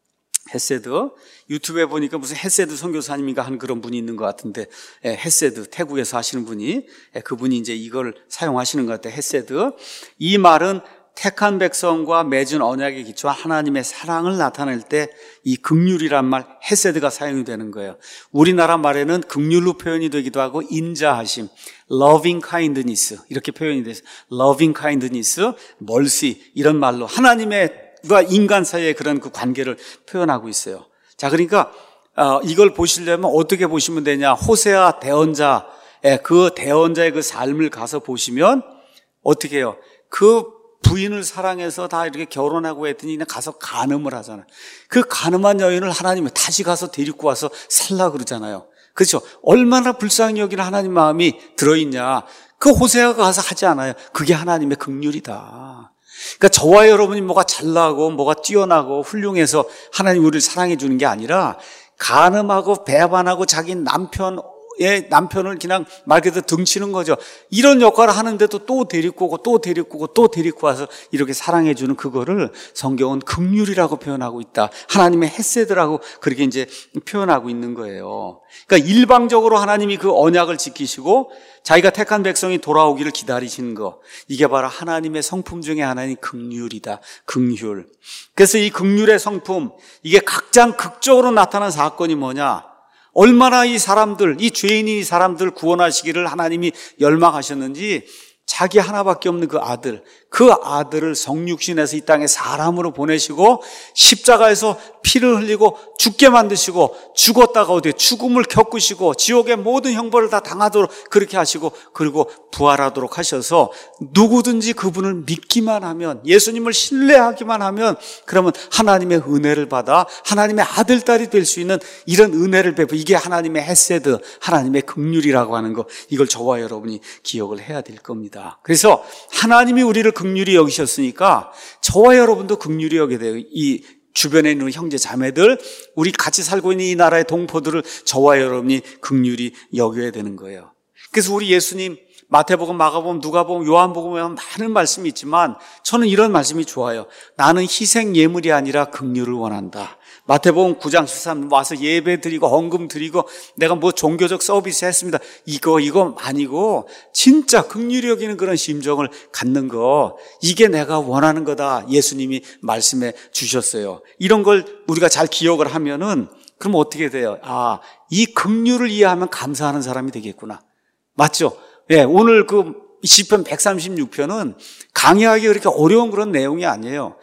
헤세드. 유튜브에 보니까 무슨 헤세드 선교사님인가 하는 그런 분이 있는 것 같은데, 헤세드, 태국에서 하시는 분이, 그분이 이제 이걸 사용하시는 것 같아요. 헤세드. 이 말은 택한 백성과 맺은 언약에 기초한 하나님의 사랑을 나타낼 때 이 긍휼이란 말, 헤세드가 사용이 되는 거예요. 우리나라 말에는 긍휼로 표현이 되기도 하고 인자하심, loving kindness 이렇게 표현이 돼서 loving kindness, mercy 이런 말로 하나님의 과 인간 사이의 그런 그 관계를 표현하고 있어요. 자, 그러니까 어, 이걸 보시려면 어떻게 보시면 되냐? 호세아 대언자, 그 대언자의 그 삶을 가서 보시면 어떻게 해요? 그 부인을 사랑해서 다 이렇게 결혼하고 했더니 그냥 가서 간음을 하잖아요. 그 간음한 여인을 하나님이 다시 가서 데리고 와서 살라 그러잖아요. 그렇죠? 얼마나 불쌍히 여기는 하나님 마음이 들어있냐. 그 호세아가 가서 하지 않아요. 그게 하나님의 긍휼이다. 그러니까 저와 여러분이 뭐가 잘나고 뭐가 뛰어나고 훌륭해서 하나님 우리를 사랑해 주는 게 아니라 간음하고 배반하고 자기 남편 의 남편을 그냥 말 그대로 등치는 거죠. 이런 역할을 하는데도 또 데리고 오고 또 데리고 오고 또 데리고 와서 이렇게 사랑해 주는 그거를 성경은 긍휼이라고 표현하고 있다. 하나님의 헤세드라고 그렇게 이제 표현하고 있는 거예요. 그러니까 일방적으로 하나님이 그 언약을 지키시고 자기가 택한 백성이 돌아오기를 기다리시는 거, 이게 바로 하나님의 성품 중에 하나인 긍휼이다. 긍휼. 그래서 이 긍휼의 성품, 이게 가장 극적으로 나타난 사건이 뭐냐? 얼마나 이 사람들, 이 죄인이 이 사람들 구원하시기를 하나님이 열망하셨는지 자기 하나밖에 없는 그 아들, 그 아들을 성육신해서 이 땅에 사람으로 보내시고 십자가에서 피를 흘리고 죽게 만드시고 죽었다가 어디에 죽음을 겪으시고 지옥의 모든 형벌을 다 당하도록 그렇게 하시고 그리고 부활하도록 하셔서 누구든지 그분을 믿기만 하면, 예수님을 신뢰하기만 하면 그러면 하나님의 은혜를 받아 하나님의 아들, 딸이 될 수 있는 이런 은혜를 베푸, 이게 하나님의 헤세드, 하나님의 긍휼이라고 하는 거, 이걸 저와 여러분이 기억을 해야 될 겁니다. 그래서 하나님이 우리를 긍휼히 여기셨으니까 저와 여러분도 긍휼히 여겨야 돼요. 이 주변에 있는 형제 자매들, 우리 같이 살고 있는 이 나라의 동포들을 저와 여러분이 긍휼히 여겨야 되는 거예요. 그래서 우리 예수님 마태복음, 마가복음, 누가복음, 요한복음에 많은 말씀이 있지만 저는 이런 말씀이 좋아요. 나는 희생 예물이 아니라 긍휼을 원한다. 마태복음 구 장 십삼 절 와서 예배 드리고 헌금 드리고 내가 뭐 종교적 서비스 했습니다. 이거 이거 아니고 진짜 긍휼히 여기는 그런 심정을 갖는 거, 이게 내가 원하는 거다. 예수님이 말씀해 주셨어요. 이런 걸 우리가 잘 기억을 하면은 그럼 어떻게 돼요? 아, 이 긍휼을 이해하면 감사하는 사람이 되겠구나. 맞죠? 예, 오늘 그 시편 백삼십육 편은 강의하기 그렇게 어려운 그런 내용이 아니에요.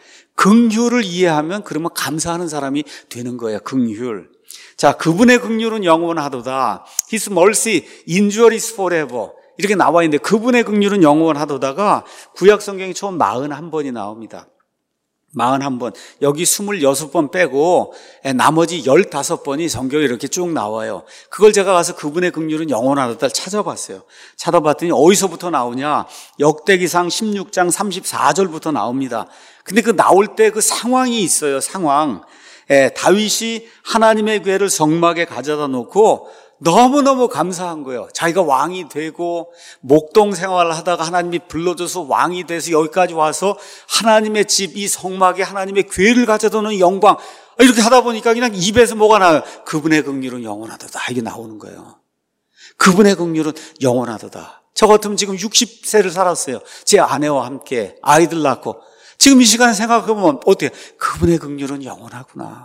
긍휼을 이해하면 그러면 감사하는 사람이 되는 거예요. 긍휼. 자, 그분의 긍휼은 영원하도다. His mercy endures forever. 이렇게 나와 있는데 그분의 긍휼은 영원하도다가 구약 성경이 총 사십일 번이 나옵니다. 사십일 번, 여기 이십육 번 빼고 나머지 십오 번이 성경에 이렇게 쭉 나와요. 그걸 제가 가서 그분의 긍휼은 영원하다를 찾아봤어요. 찾아봤더니 어디서부터 나오냐? 역대기상 십육 장 삼십사 절부터 나옵니다. 근데 그 나올 때 그 상황이 있어요. 상황. 예, 다윗이 하나님의 궤를 성막에 가져다 놓고 너무너무 감사한 거예요. 자기가 왕이 되고 목동 생활을 하다가 하나님이 불러줘서 왕이 돼서 여기까지 와서 하나님의 집, 이 성막에 하나님의 궤를 가져다 놓은 영광, 이렇게 하다 보니까 그냥 입에서 뭐가 나와요? 그분의 긍휼은 영원하도다. 이게 나오는 거예요. 그분의 긍휼은 영원하도다. 저 같으면 지금 육십 세를 살았어요. 제 아내와 함께 아이들 낳고 지금 이 시간에 생각해보면 어때요? 그분의 긍휼은 영원하구나.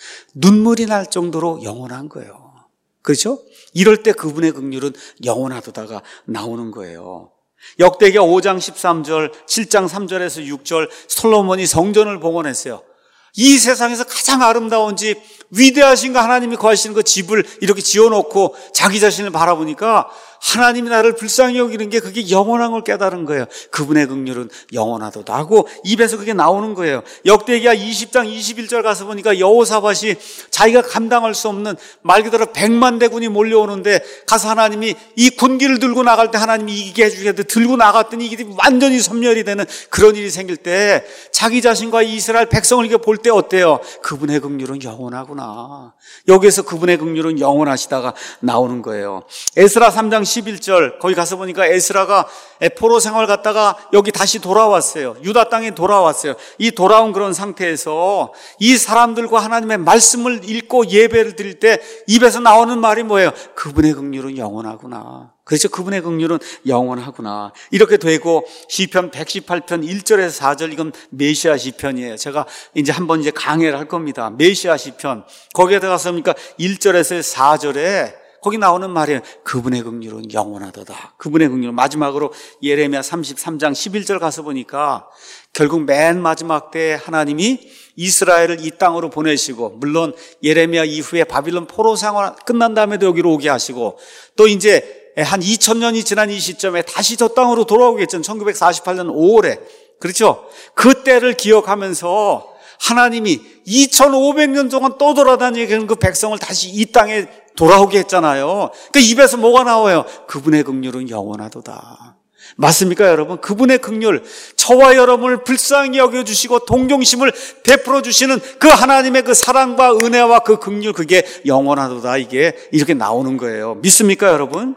눈물이 날 정도로 영원한 거예요. 그렇죠? 이럴 때 그분의 긍휼은 영원하도다가 나오는 거예요. 역대기야 오 장 십삼 절, 칠 장 삼 절에서 육 절, 솔로몬이 성전을 봉헌했어요. 이 세상에서 가장 아름다운 집, 위대하신 거 하나님이 거하시는 그 집을 이렇게 지어놓고 자기 자신을 바라보니까 하나님이 나를 불쌍히 여기는 게 그게 영원한 걸 깨달은 거예요. 그분의 긍휼은 영원하도다 하고 입에서 그게 나오는 거예요. 역대기야 이십 장 이십일 절 가서 보니까 여호사밧이 자기가 감당할 수 없는 말 그대로 백만 대군이 몰려오는데 가서 하나님이 이 군기를 들고 나갈 때 하나님이 이기게 해주겠는데 들고 나갔더니 이게 완전히 섬멸이 되는 그런 일이 생길 때 자기 자신과 이스라엘 백성을 이렇게 볼 때 어때요? 그분의 긍휼은 영원하구나. 여기에서 그분의 긍휼은 영원하시다가 나오는 거예요. 에스라 삼 장 십일 절 거기 가서 보니까 에스라가 포로 생활 갔다가 여기 다시 돌아왔어요. 유다 땅에 돌아왔어요. 이 돌아온 그런 상태에서 이 사람들과 하나님의 말씀을 읽고 예배를 드릴 때 입에서 나오는 말이 뭐예요? 그분의 긍휼은 영원하구나. 그렇죠. 그분의 긍휼은 영원하구나. 이렇게 되고 시편 백십팔 편 일 절에서 사 절 이건 메시아 시편이에요. 제가 이제 한번 이제 강해를 할 겁니다. 메시아 시편 거기에 들어가서 보니까 일 절에서 사 절에 거기 나오는 말이에요. 그분의 긍휼은 영원하도다. 그분의 긍휼은 마지막으로 예레미야 삼십삼 장 십일 절 가서 보니까 결국 맨 마지막 때 하나님이 이스라엘을 이 땅으로 보내시고 물론 예레미야 이후에 바빌론 포로 생활 끝난 다음에도 여기로 오게 하시고 또 이제 한 이천 년이 지난 이 시점에 다시 저 땅으로 돌아오겠죠. 천구백사십팔 년 오월에. 그렇죠? 그때를 기억하면서 하나님이 이천오백 년 동안 또 돌아다니는 그 백성을 다시 이 땅에 돌아오게 했잖아요. 그 입에서 뭐가 나와요? 그분의 긍휼은 영원하도다. 맞습니까, 여러분? 그분의 긍휼, 저와 여러분을 불쌍히 여겨주시고 동정심을 베풀어 주시는 그 하나님의 그 사랑과 은혜와 그 긍휼, 그게 영원하도다. 이게 이렇게 나오는 거예요. 믿습니까, 여러분?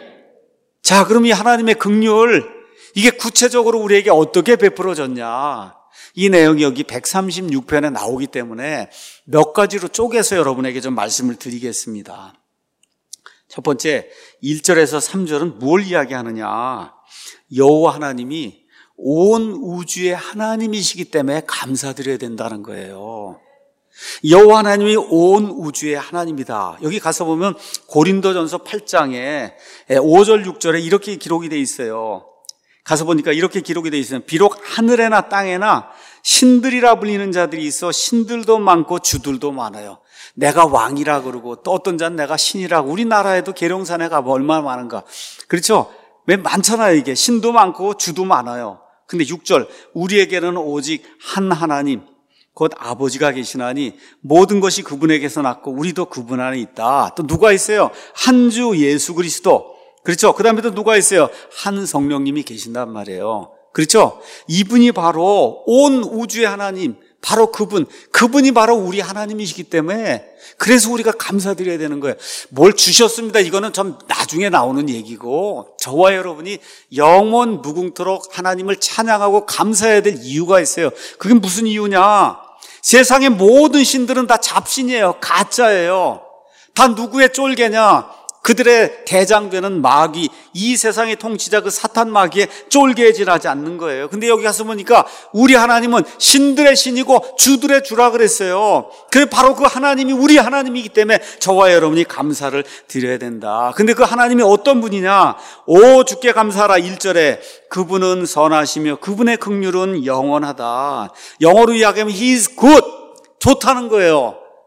자, 그럼 이 하나님의 긍휼, 이게 구체적으로 우리에게 어떻게 베풀어졌냐? 이 내용이 여기 백삼십육 편에 나오기 때문에 몇 가지로 쪼개서 여러분에게 좀 말씀을 드리겠습니다. 첫 번째, 일 절에서 삼 절은 뭘 이야기하느냐? 여호와 하나님이 온 우주의 하나님이시기 때문에 감사드려야 된다는 거예요. 여호와 하나님이 온 우주의 하나님이다. 여기 가서 보면 고린도전서 팔 장에 오 절 육 절에 이렇게 기록이 돼 있어요. 가서 보니까 이렇게 기록이 돼 있어요. 비록 하늘에나 땅에나 신들이라 불리는 자들이 있어 신들도 많고 주들도 많아요. 내가 왕이라 그러고 또 어떤 자는 내가 신이라고. 우리나라에도 계룡산에 가면 얼마나 많은가. 그렇죠? 왜 많잖아요. 이게 신도 많고 주도 많아요. 근데 육 절 우리에게는 오직 한 하나님 곧 아버지가 계시나니 모든 것이 그분에게서 났고 우리도 그분 안에 있다. 또 누가 있어요? 한 주 예수 그리스도. 그렇죠? 그 다음에 또 누가 있어요? 한 성령님이 계신단 말이에요. 그렇죠? 이분이 바로 온 우주의 하나님, 바로 그분, 그분이 바로 우리 하나님이시기 때문에 그래서 우리가 감사드려야 되는 거예요. 뭘 주셨습니다. 이거는 좀 나중에 나오는 얘기고 저와 여러분이 영원 무궁토록 하나님을 찬양하고 감사해야 될 이유가 있어요. 그게 무슨 이유냐? 세상의 모든 신들은 다 잡신이에요. 가짜예요. 다 누구의 쫄개냐? 그들의 대장되는 마귀, 이 세상의 통치자 그 사탄 마귀에 쫄게 지나지 않는 거예요. 근데 여기 가서 보니까 우리 하나님은 신들의 신이고 주들의 주라 그랬어요. 그 바로 그 하나님이 우리 하나님이기 때문에 저와 여러분이 감사를 드려야 된다. 근데 그 하나님이 어떤 분이냐? 오 주께 감사하라 일 절에 그분은 선하시며 그분의 긍휼은 영원하다. 영어로 이야기하면 He is good. 좋다는 거예요.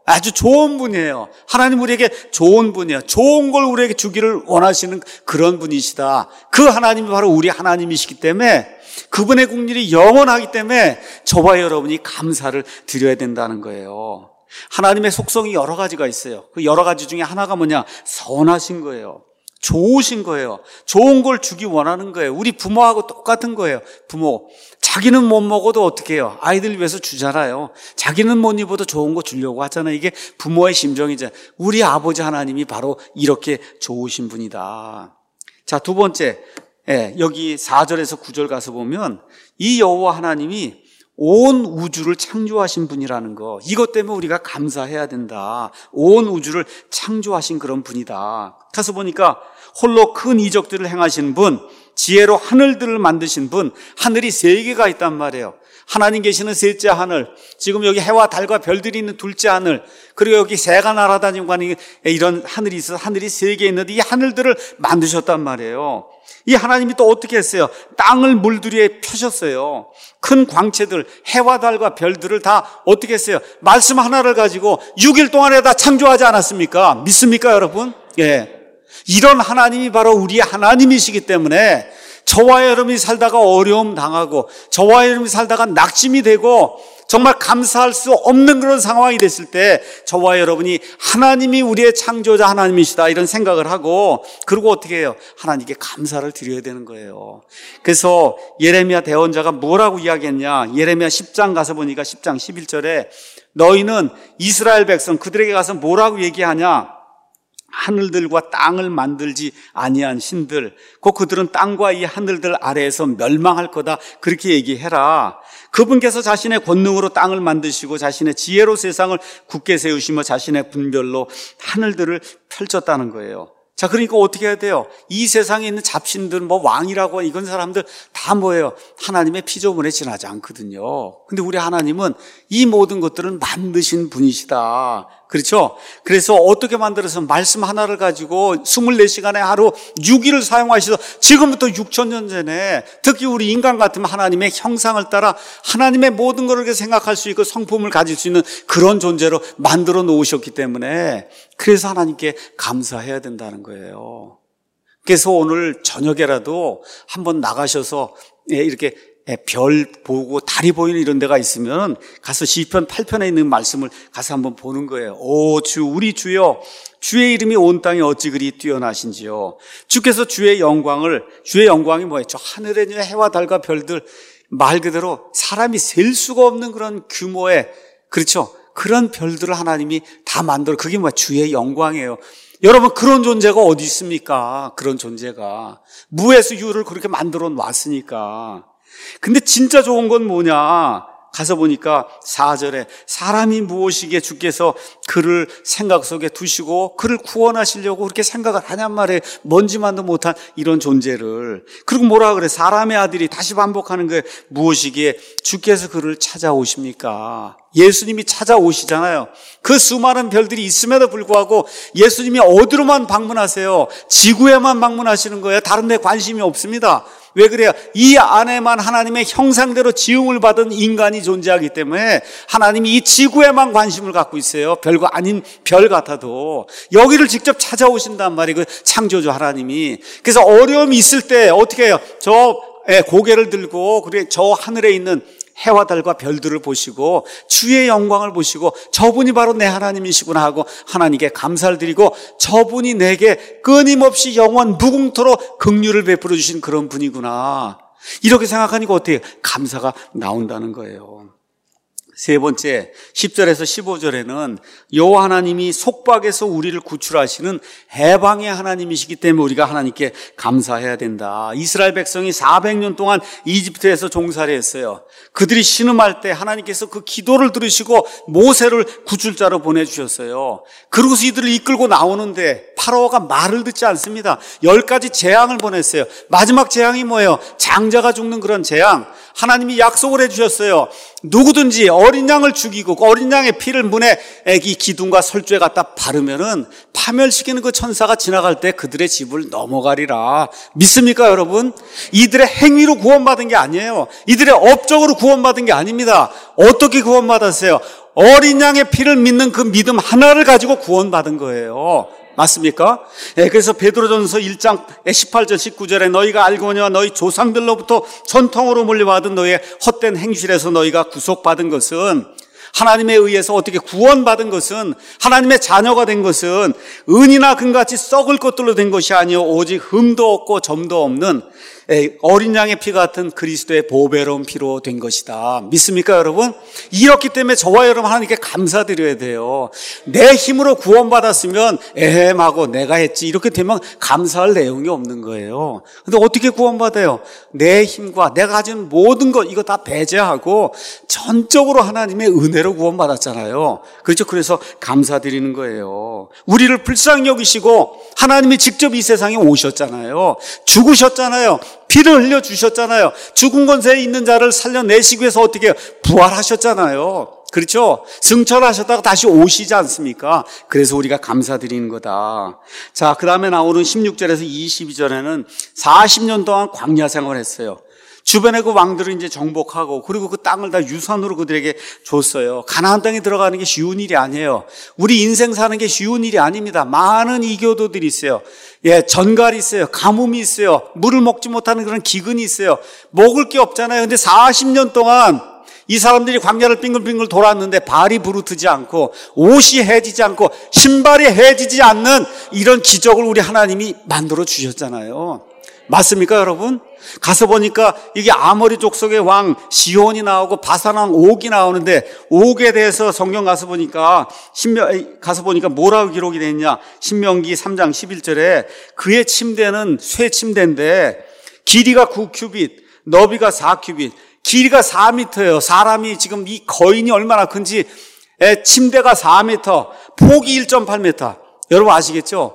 아주 좋은 분이에요. 하나님 우리에게 좋은 분이에요. 좋은 걸 우리에게 주기를 원하시는 그런 분이시다. 그 하나님이 바로 우리 하나님이시기 때문에 그분의 국률이 영원하기 때문에 저와 여러분이 감사를 드려야 된다는 거예요. 하나님의 속성이 여러 가지가 있어요. 그 여러 가지 중에 하나가 뭐냐? 선하신 거예요. 좋으신 거예요. 좋은 걸 주기 원하는 거예요. 우리 부모하고 똑같은 거예요. 부모 자기는 못 먹어도 어떻게 해요? 아이들 위해서 주잖아요. 자기는 못 입어도 좋은 거 주려고 하잖아요. 이게 부모의 심정이죠. 우리 아버지 하나님이 바로 이렇게 좋으신 분이다. 자, 두 번째, 예, 여기 사 절에서 구 절 가서 보면 이 여호와 하나님이 온 우주를 창조하신 분이라는 거, 이것 때문에 우리가 감사해야 된다. 온 우주를 창조하신 그런 분이다. 가서 보니까 홀로 큰 이적들을 행하신 분, 지혜로 하늘들을 만드신 분, 하늘이 세 개가 있단 말이에요. 하나님 계시는 셋째 하늘, 지금 여기 해와 달과 별들이 있는 둘째 하늘, 그리고 여기 새가 날아다니고 하는 이런 하늘이 있어서 하늘이 세 개 있는데 이 하늘들을 만드셨단 말이에요. 이 하나님이 또 어떻게 했어요? 땅을 물들이에 펴셨어요. 큰 광채들, 해와 달과 별들을 다 어떻게 했어요? 말씀 하나를 가지고 육 일 동안에 다 창조하지 않았습니까? 믿습니까, 여러분? 예. 이런 하나님이 바로 우리 하나님이시기 때문에 저와 여러분이 살다가 어려움 당하고 저와 여러분이 살다가 낙심이 되고 정말 감사할 수 없는 그런 상황이 됐을 때 저와 여러분이 하나님이 우리의 창조자 하나님이시다 이런 생각을 하고, 그리고 어떻게 해요? 하나님께 감사를 드려야 되는 거예요. 그래서 예레미야 대언자가 뭐라고 이야기했냐? 예레미야 십 장 가서 보니까 십 장 십일 절에 너희는 이스라엘 백성 그들에게 가서 뭐라고 얘기하냐? 하늘들과 땅을 만들지 아니한 신들, 곧 그들은 땅과 이 하늘들 아래에서 멸망할 거다, 그렇게 얘기해라. 그분께서 자신의 권능으로 땅을 만드시고 자신의 지혜로 세상을 굳게 세우시며 자신의 분별로 하늘들을 펼쳤다는 거예요. 자, 그러니까 어떻게 해야 돼요? 이 세상에 있는 잡신들, 뭐 왕이라고 이건 사람들 다 뭐예요? 하나님의 피조물에 지나지 않거든요. 근데 우리 하나님은 이 모든 것들을 만드신 분이시다. 그렇죠? 그래서 어떻게 만들어서 말씀 하나를 가지고 이십사 시간에 하루 육 일을 사용하셔서 지금부터 육천 년 전에 특히 우리 인간 같으면 하나님의 형상을 따라 하나님의 모든 것을 생각할 수 있고 성품을 가질 수 있는 그런 존재로 만들어 놓으셨기 때문에 그래서 하나님께 감사해야 된다는 거예요. 그래서 오늘 저녁에라도 한번 나가셔서 이렇게 별 보고 달이 보이는 이런 데가 있으면 가서 시편 팔 편에 있는 말씀을 가서 한번 보는 거예요. 오 주, 우리 주여, 주의 이름이 온 땅에 어찌 그리 뛰어나신지요. 주께서 주의 영광을, 주의 영광이 뭐예요? 저 하늘에 있는 해와 달과 별들, 말 그대로 사람이 셀 수가 없는 그런 규모의, 그렇죠? 그런 별들을 하나님이 다 만들어. 그게 뭐야? 주의 영광이에요. 여러분, 그런 존재가 어디 있습니까? 그런 존재가 무에서 유를 그렇게 만들어 놨으니까. 근데 진짜 좋은 건 뭐냐? 가서 보니까 사 절에 사람이 무엇이기에 주께서 그를 생각 속에 두시고 그를 구원하시려고 그렇게 생각을 하냔 말이에요. 먼지만도 못한 이런 존재를. 그리고 뭐라 그래? 사람의 아들이, 다시 반복하는 거예요. 무엇이기에 주께서 그를 찾아오십니까? 예수님이 찾아오시잖아요. 그 수많은 별들이 있음에도 불구하고 예수님이 어디로만 방문하세요? 지구에만 방문하시는 거예요. 다른 데 관심이 없습니다. 왜 그래요? 이 안에만 하나님의 형상대로 지음을 받은 인간이 존재하기 때문에 하나님이 이 지구에만 관심을 갖고 있어요. 별거 아닌 별 같아도 여기를 직접 찾아오신단 말이에요. 그 창조주 하나님이. 그래서 어려움이 있을 때 어떻게 해요? 저 고개를 들고 그래 저 하늘에 있는 해와 달과 별들을 보시고 주의 영광을 보시고 저분이 바로 내 하나님이시구나 하고 하나님께 감사를 드리고 저분이 내게 끊임없이 영원 무궁토록 긍휼을 베풀어 주신 그런 분이구나, 이렇게 생각하니까 어떻게 감사가 나온다는 거예요. 세 번째, 십 절에서 십오 절에는 여호와 하나님이 속박에서 우리를 구출하시는 해방의 하나님이시기 때문에 우리가 하나님께 감사해야 된다. 이스라엘 백성이 사백 년 동안 이집트에서 종살이 했어요. 그들이 신음할 때 하나님께서 그 기도를 들으시고 모세를 구출자로 보내주셨어요. 그러고서 이들을 이끌고 나오는데 파라오가 말을 듣지 않습니다. 열 가지 재앙을 보냈어요. 마지막 재앙이 뭐예요? 장자가 죽는 그런 재앙. 하나님이 약속을 해주셨어요. 누구든지 어린 양을 죽이고 그 어린 양의 피를 문에 이 기둥과 설주에 갖다 바르면은 파멸시키는 그 천사가 지나갈 때 그들의 집을 넘어가리라. 믿습니까, 여러분? 이들의 행위로 구원받은 게 아니에요. 이들의 업적으로 구원받은 게 아닙니다. 어떻게 구원받았어요? 어린 양의 피를 믿는 그 믿음 하나를 가지고 구원받은 거예요. 맞습니까? 네, 그래서 베드로전서 일 장 십팔 절 십구 절에 너희가 알거니와 너희 조상들로부터 전통으로 물려받은 너희의 헛된 행실에서 너희가 구속받은 것은, 하나님에 의해서 어떻게 구원받은 것은, 하나님의 자녀가 된 것은 은이나 금같이 썩을 것들로 된 것이 아니요 오직 흠도 없고 점도 없는 어린 양의 피 같은 그리스도의 보배로운 피로 된 것이다. 믿습니까 여러분? 이렇기 때문에 저와 여러분 하나님께 감사드려야 돼요. 내 힘으로 구원받았으면 에헴하고 내가 했지 이렇게 되면 감사할 내용이 없는 거예요. 근데 어떻게 구원받아요? 내 힘과 내가 가진 모든 것 이거 다 배제하고 전적으로 하나님의 은혜로 구원받았잖아요. 그렇죠? 그래서 감사드리는 거예요. 우리를 불쌍히 여기시고 하나님이 직접 이 세상에 오셨잖아요. 죽으셨잖아요. 피를 흘려주셨잖아요. 죽은 곳에 있는 자를 살려내시기 위해서 어떻게 부활하셨잖아요. 그렇죠? 승천하셨다가 다시 오시지 않습니까? 그래서 우리가 감사드리는 거다. 자, 그 다음에 나오는 십육 절에서 이십이 절에는 사십 년 동안 광야 생활을 했어요. 주변의 그 왕들을 이제 정복하고 그리고 그 땅을 다 유산으로 그들에게 줬어요. 가나안 땅에 들어가는 게 쉬운 일이 아니에요. 우리 인생 사는 게 쉬운 일이 아닙니다. 많은 이교도들이 있어요. 예, 전갈이 있어요. 가뭄이 있어요. 물을 먹지 못하는 그런 기근이 있어요. 먹을 게 없잖아요. 근데 사십 년 동안 이 사람들이 광야를 빙글빙글 돌았는데 발이 부르트지 않고 옷이 해지지 않고 신발이 해지지 않는 이런 기적을 우리 하나님이 만들어 주셨잖아요. 맞습니까 여러분? 가서 보니까 이게 아모리 족속의 왕 시온이 나오고 바산 왕 옥이 나오는데 옥에 대해서 성경 가서 보니까 신명 가서 보니까 뭐라고 기록이 되어 있냐? 신명기 삼 장 십일 절에 그의 침대는 쇠 침대인데 길이가 구 큐빗, 너비가 사 큐빗, 길이가 사 미터예요. 사람이 지금 이 거인이 얼마나 큰지 침대가 사 미터, 폭이 일 점 팔 미터. 여러분 아시겠죠?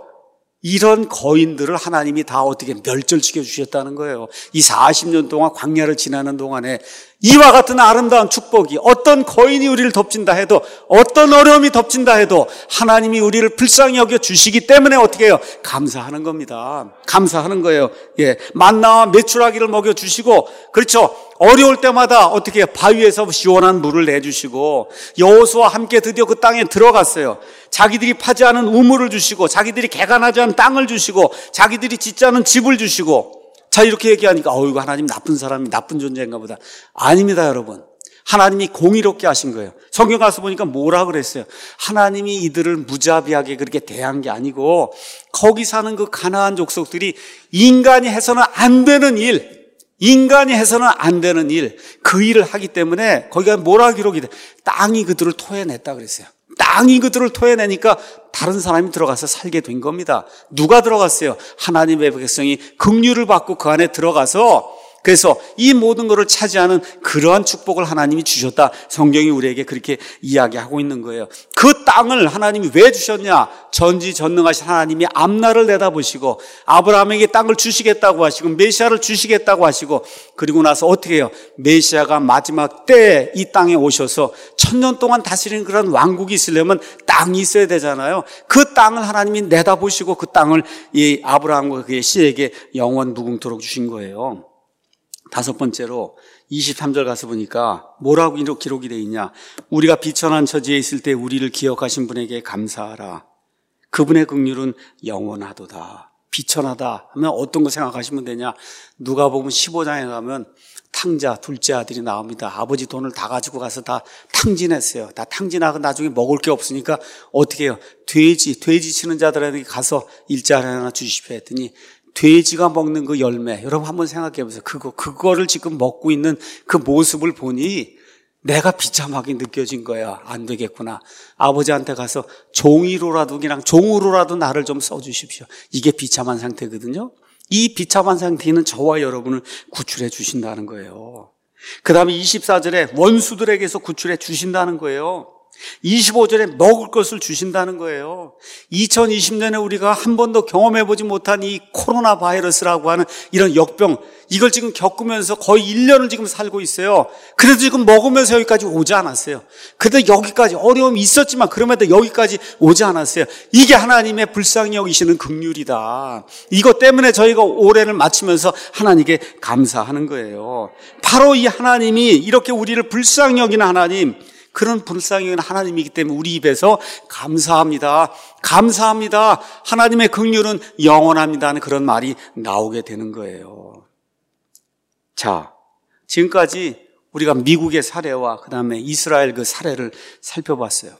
이런 거인들을 하나님이 다 어떻게 멸절시켜 주셨다는 거예요. 이 사십 년 동안 광야를 지나는 동안에 이와 같은 아름다운 축복이 어떤 거인이 우리를 덮친다 해도 어떤 어려움이 덮친다 해도 하나님이 우리를 불쌍히 여겨 주시기 때문에 어떻게 해요? 감사하는 겁니다. 감사하는 거예요. 예, 만나와 메추라기를 먹여 주시고 그렇죠. 어려울 때마다 어떻게 해요? 바위에서 시원한 물을 내주시고 여호수아와 함께 드디어 그 땅에 들어갔어요. 자기들이 파지 않은 우물을 주시고 자기들이 개간하지 않은 땅을 주시고 자기들이 짓지 않은 집을 주시고 자 이렇게 얘기하니까 어이구 하나님 나쁜 사람이 나쁜 존재인가 보다. 아닙니다 여러분. 하나님이 공의롭게 하신 거예요. 성경 가서 보니까 뭐라 그랬어요? 하나님이 이들을 무자비하게 그렇게 대한 게 아니고 거기 사는 그 가나안 족속들이 인간이 해서는 안 되는 일 인간이 해서는 안 되는 일, 그 일을 하기 때문에 거기가 뭐라 기록이 돼? 땅이 그들을 토해냈다 그랬어요. 땅이 그들을 토해내니까 다른 사람이 들어가서 살게 된 겁니다. 누가 들어갔어요? 하나님의 백성이 긍휼을 받고 그 안에 들어가서 그래서 이 모든 것을 차지하는 그러한 축복을 하나님이 주셨다. 성경이 우리에게 그렇게 이야기하고 있는 거예요. 그 땅을 하나님이 왜 주셨냐? 전지전능하신 하나님이 앞날을 내다보시고 아브라함에게 땅을 주시겠다고 하시고 메시아를 주시겠다고 하시고 그리고 나서 어떻게 해요? 메시아가 마지막 때에 이 땅에 오셔서 천년 동안 다스리는 그런 왕국이 있으려면 땅이 있어야 되잖아요. 그 땅을 하나님이 내다보시고 그 땅을 이 아브라함과 그의 씨에게 영원 무궁토록 주신 거예요. 다섯 번째로 이십삼 절 가서 보니까 뭐라고 기록이 되어 있냐? 우리가 비천한 처지에 있을 때 우리를 기억하신 분에게 감사하라. 그분의 긍휼은 영원하도다. 비천하다 하면 어떤 거 생각하시면 되냐? 누가복음 십오 장에 가면 탕자 둘째 아들이 나옵니다. 아버지 돈을 다 가지고 가서 다 탕진했어요. 다 탕진하고 나중에 먹을 게 없으니까 어떻게 해요? 돼지, 돼지 치는 자들에게 가서 일자리 하나 주십시오 했더니 돼지가 먹는 그 열매, 여러분 한번 생각해 보세요. 그거, 그거를 지금 먹고 있는 그 모습을 보니 내가 비참하게 느껴진 거야. 안 되겠구나. 아버지한테 가서 종이로라도 그냥 종으로라도 나를 좀 써주십시오. 이게 비참한 상태거든요. 이 비참한 상태는 저와 여러분을 구출해 주신다는 거예요. 그 다음에 이십사 절에 원수들에게서 구출해 주신다는 거예요. 이십오 절에 먹을 것을 주신다는 거예요. 이천이십 년에 우리가 한 번도 경험해보지 못한 이 코로나 바이러스라고 하는 이런 역병, 이걸 지금 겪으면서 거의 일 년을 지금 살고 있어요. 그래도 지금 먹으면서 여기까지 오지 않았어요. 그래도 여기까지 어려움이 있었지만 그럼에도 여기까지 오지 않았어요. 이게 하나님의 불쌍히 여기시는 긍휼이다. 이것 때문에 저희가 올해를 마치면서 하나님께 감사하는 거예요. 바로 이 하나님이 이렇게 우리를 불쌍히 여기는 하나님, 그런 불쌍히 여기는 하나님이기 때문에 우리 입에서 감사합니다, 감사합니다, 하나님의 긍휼은 영원합니다 하는 그런 말이 나오게 되는 거예요. 자, 지금까지 우리가 미국의 사례와 그 다음에 이스라엘 그 사례를 살펴봤어요.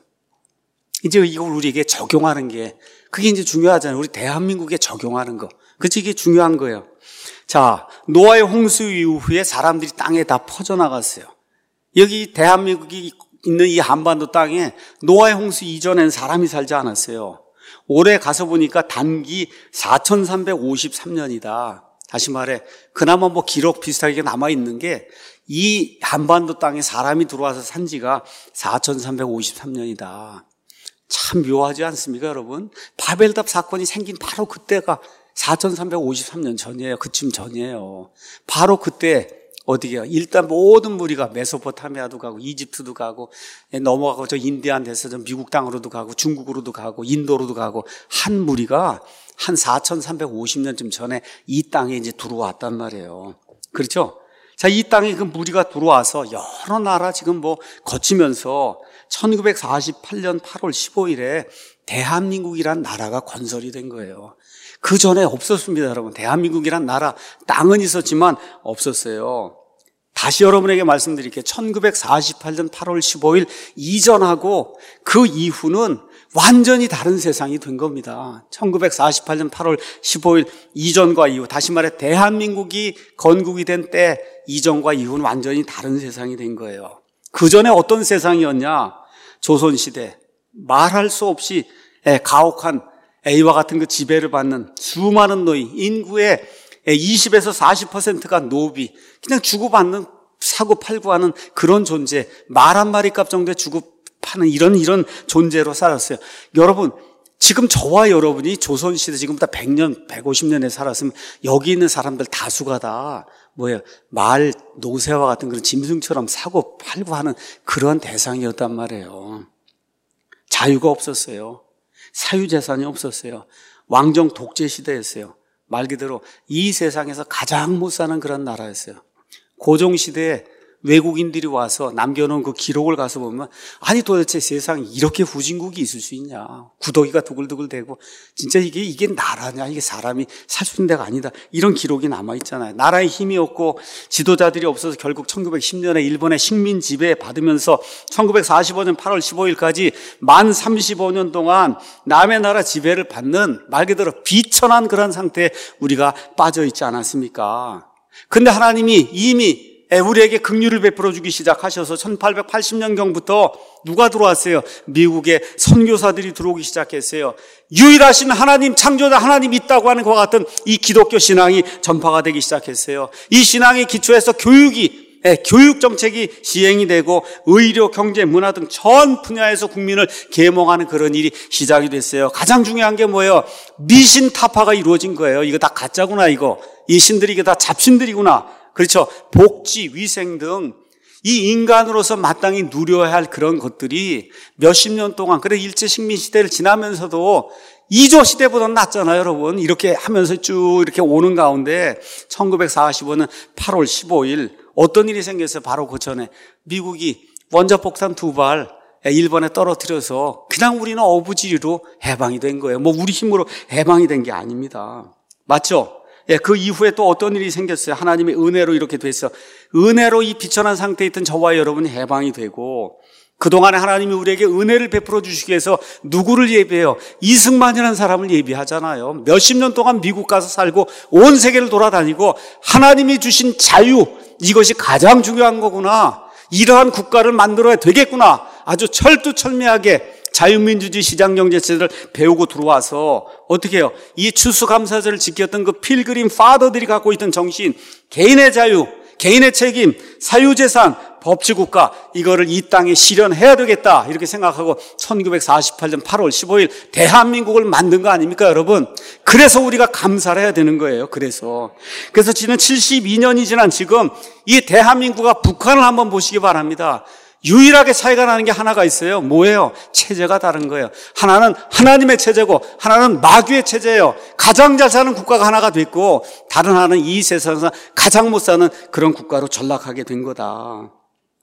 이제 이걸 우리에게 적용하는 게, 그게 이제 중요하잖아요. 우리 대한민국에 적용하는 거. 그치, 이게 중요한 거예요. 자, 노아의 홍수 이후에 사람들이 땅에 다 퍼져나갔어요. 여기 대한민국이 있는 이 한반도 땅에 노아의 홍수 이전에는 사람이 살지 않았어요. 올해 가서 보니까 단기 사천삼백오십삼 년이다. 다시 말해, 그나마 뭐 기록 비슷하게 남아있는 게 이 한반도 땅에 사람이 들어와서 산 지가 사천삼백오십삼 년이다. 참 묘하지 않습니까, 여러분? 바벨탑 사건이 생긴 바로 그때가 사천삼백오십삼 년 전이에요. 그쯤 전이에요. 바로 그때 어디게요? 일단 모든 무리가 메소포타미아도 가고 이집트도 가고 넘어가고 저 인디안 데서 저 미국 땅으로도 가고 중국으로도 가고 인도로도 가고 한 무리가 한 사천삼백오십 년쯤 전에 이 땅에 이제 들어왔단 말이에요. 그렇죠? 자, 이 땅에 그 무리가 들어와서 여러 나라 지금 뭐 거치면서 천구백사십팔 년 팔월 십오일에 대한민국이란 나라가 건설이 된 거예요. 그 전에 없었습니다, 여러분. 대한민국이란 나라, 땅은 있었지만 없었어요. 다시 여러분에게 말씀드릴게요. 천구백사십팔 년 팔월 십오일 이전하고 그 이후는 완전히 다른 세상이 된 겁니다. 천구백사십팔 년 팔월 십오일 이전과 이후, 다시 말해 대한민국이 건국이 된 때 이전과 이후는 완전히 다른 세상이 된 거예요. 그 전에 어떤 세상이었냐? 조선시대, 말할 수 없이 가혹한 A와 같은 그 지배를 받는 수많은 노인, 인구의 이십에서 사십 퍼센트가 노비, 그냥 주고받는, 사고팔고 하는 그런 존재, 말 한 마리 값 정도에 주고 파는 이런 이런 존재로 살았어요. 여러분, 지금 저와 여러분이 조선시대 지금부터 백 년, 백오십 년에 살았으면 여기 있는 사람들 다수가 다 뭐예요? 말, 노새와 같은 그런 짐승처럼 사고 팔고 하는 그런 대상이었단 말이에요. 자유가 없었어요. 사유재산이 없었어요. 왕정 독재 시대였어요. 말 그대로 이 세상에서 가장 못 사는 그런 나라였어요. 고종시대에 외국인들이 와서 남겨놓은 그 기록을 가서 보면, 아니 도대체 세상에 이렇게 후진국이 있을 수 있냐, 구더기가 두글두글대고 진짜 이게 이게 나라냐, 이게 사람이 살 수 있는 데가 아니다, 이런 기록이 남아있잖아요. 나라의 힘이 없고 지도자들이 없어서 결국 천구백십 년에 일본의 식민 지배 받으면서 천구백사십오 년 팔월 십오일까지 만 삼십오 년 동안 남의 나라 지배를 받는 말 그대로 비천한 그런 상태에 우리가 빠져있지 않았습니까? 근데 하나님이 이미 우리에게 긍휼을 베풀어 주기 시작하셔서 천팔백팔십 년경부터 누가 들어왔어요? 미국의 선교사들이 들어오기 시작했어요. 유일하신 하나님, 창조자 하나님 있다고 하는 것과 같은 이 기독교 신앙이 전파가 되기 시작했어요. 이 신앙의 기초에서 교육이, 교육 정책이 시행이 되고 의료, 경제, 문화 등 전 분야에서 국민을 계몽하는 그런 일이 시작이 됐어요. 가장 중요한 게 뭐예요? 미신 타파가 이루어진 거예요. 이거 다 가짜구나, 이거. 이 신들이 이게 다 잡신들이구나. 그렇죠. 복지, 위생 등 이 인간으로서 마땅히 누려야 할 그런 것들이 몇십 년 동안, 그래 일제 식민 시대를 지나면서도 이조 시대보다는 낫잖아요, 여러분. 이렇게 하면서 쭉 이렇게 오는 가운데 천구백사십오 년 팔월 십오일 어떤 일이 생겼어요? 바로 그 전에 미국이 원자폭탄 두 발 일본에 떨어뜨려서 그냥 우리는 어부지리로 해방이 된 거예요. 뭐 우리 힘으로 해방이 된 게 아닙니다. 맞죠? 예, 그 이후에 또 어떤 일이 생겼어요? 하나님의 은혜로 이렇게 됐어. 은혜로 이 비천한 상태에 있던 저와 여러분이 해방이 되고, 그동안에 하나님이 우리에게 은혜를 베풀어 주시기 위해서 누구를 예비해요? 이승만이라는 사람을 예비하잖아요. 몇십 년 동안 미국 가서 살고 온 세계를 돌아다니고 하나님이 주신 자유, 이것이 가장 중요한 거구나, 이러한 국가를 만들어야 되겠구나, 아주 철두철미하게 자유민주주의 시장경제체를 배우고 들어와서 어떻게 해요? 이 추수감사절을 지켰던 그 필그림 파더들이 갖고 있던 정신, 개인의 자유, 개인의 책임, 사유재산, 법치국가, 이거를 이 땅에 실현해야 되겠다, 이렇게 생각하고 천구백사십팔 년 팔월 십오일 대한민국을 만든 거 아닙니까, 여러분? 그래서 우리가 감사를 해야 되는 거예요. 그래서 그래서 지난 칠십이 년이 지난 지금 이 대한민국과 북한을 한번 보시기 바랍니다. 유일하게 차이가 나는 게 하나가 있어요. 뭐예요? 체제가 다른 거예요. 하나는 하나님의 체제고 하나는 마귀의 체제예요. 가장 잘 사는 국가가 하나가 됐고 다른 하나는 이 세상에서 가장 못 사는 그런 국가로 전락하게 된 거다.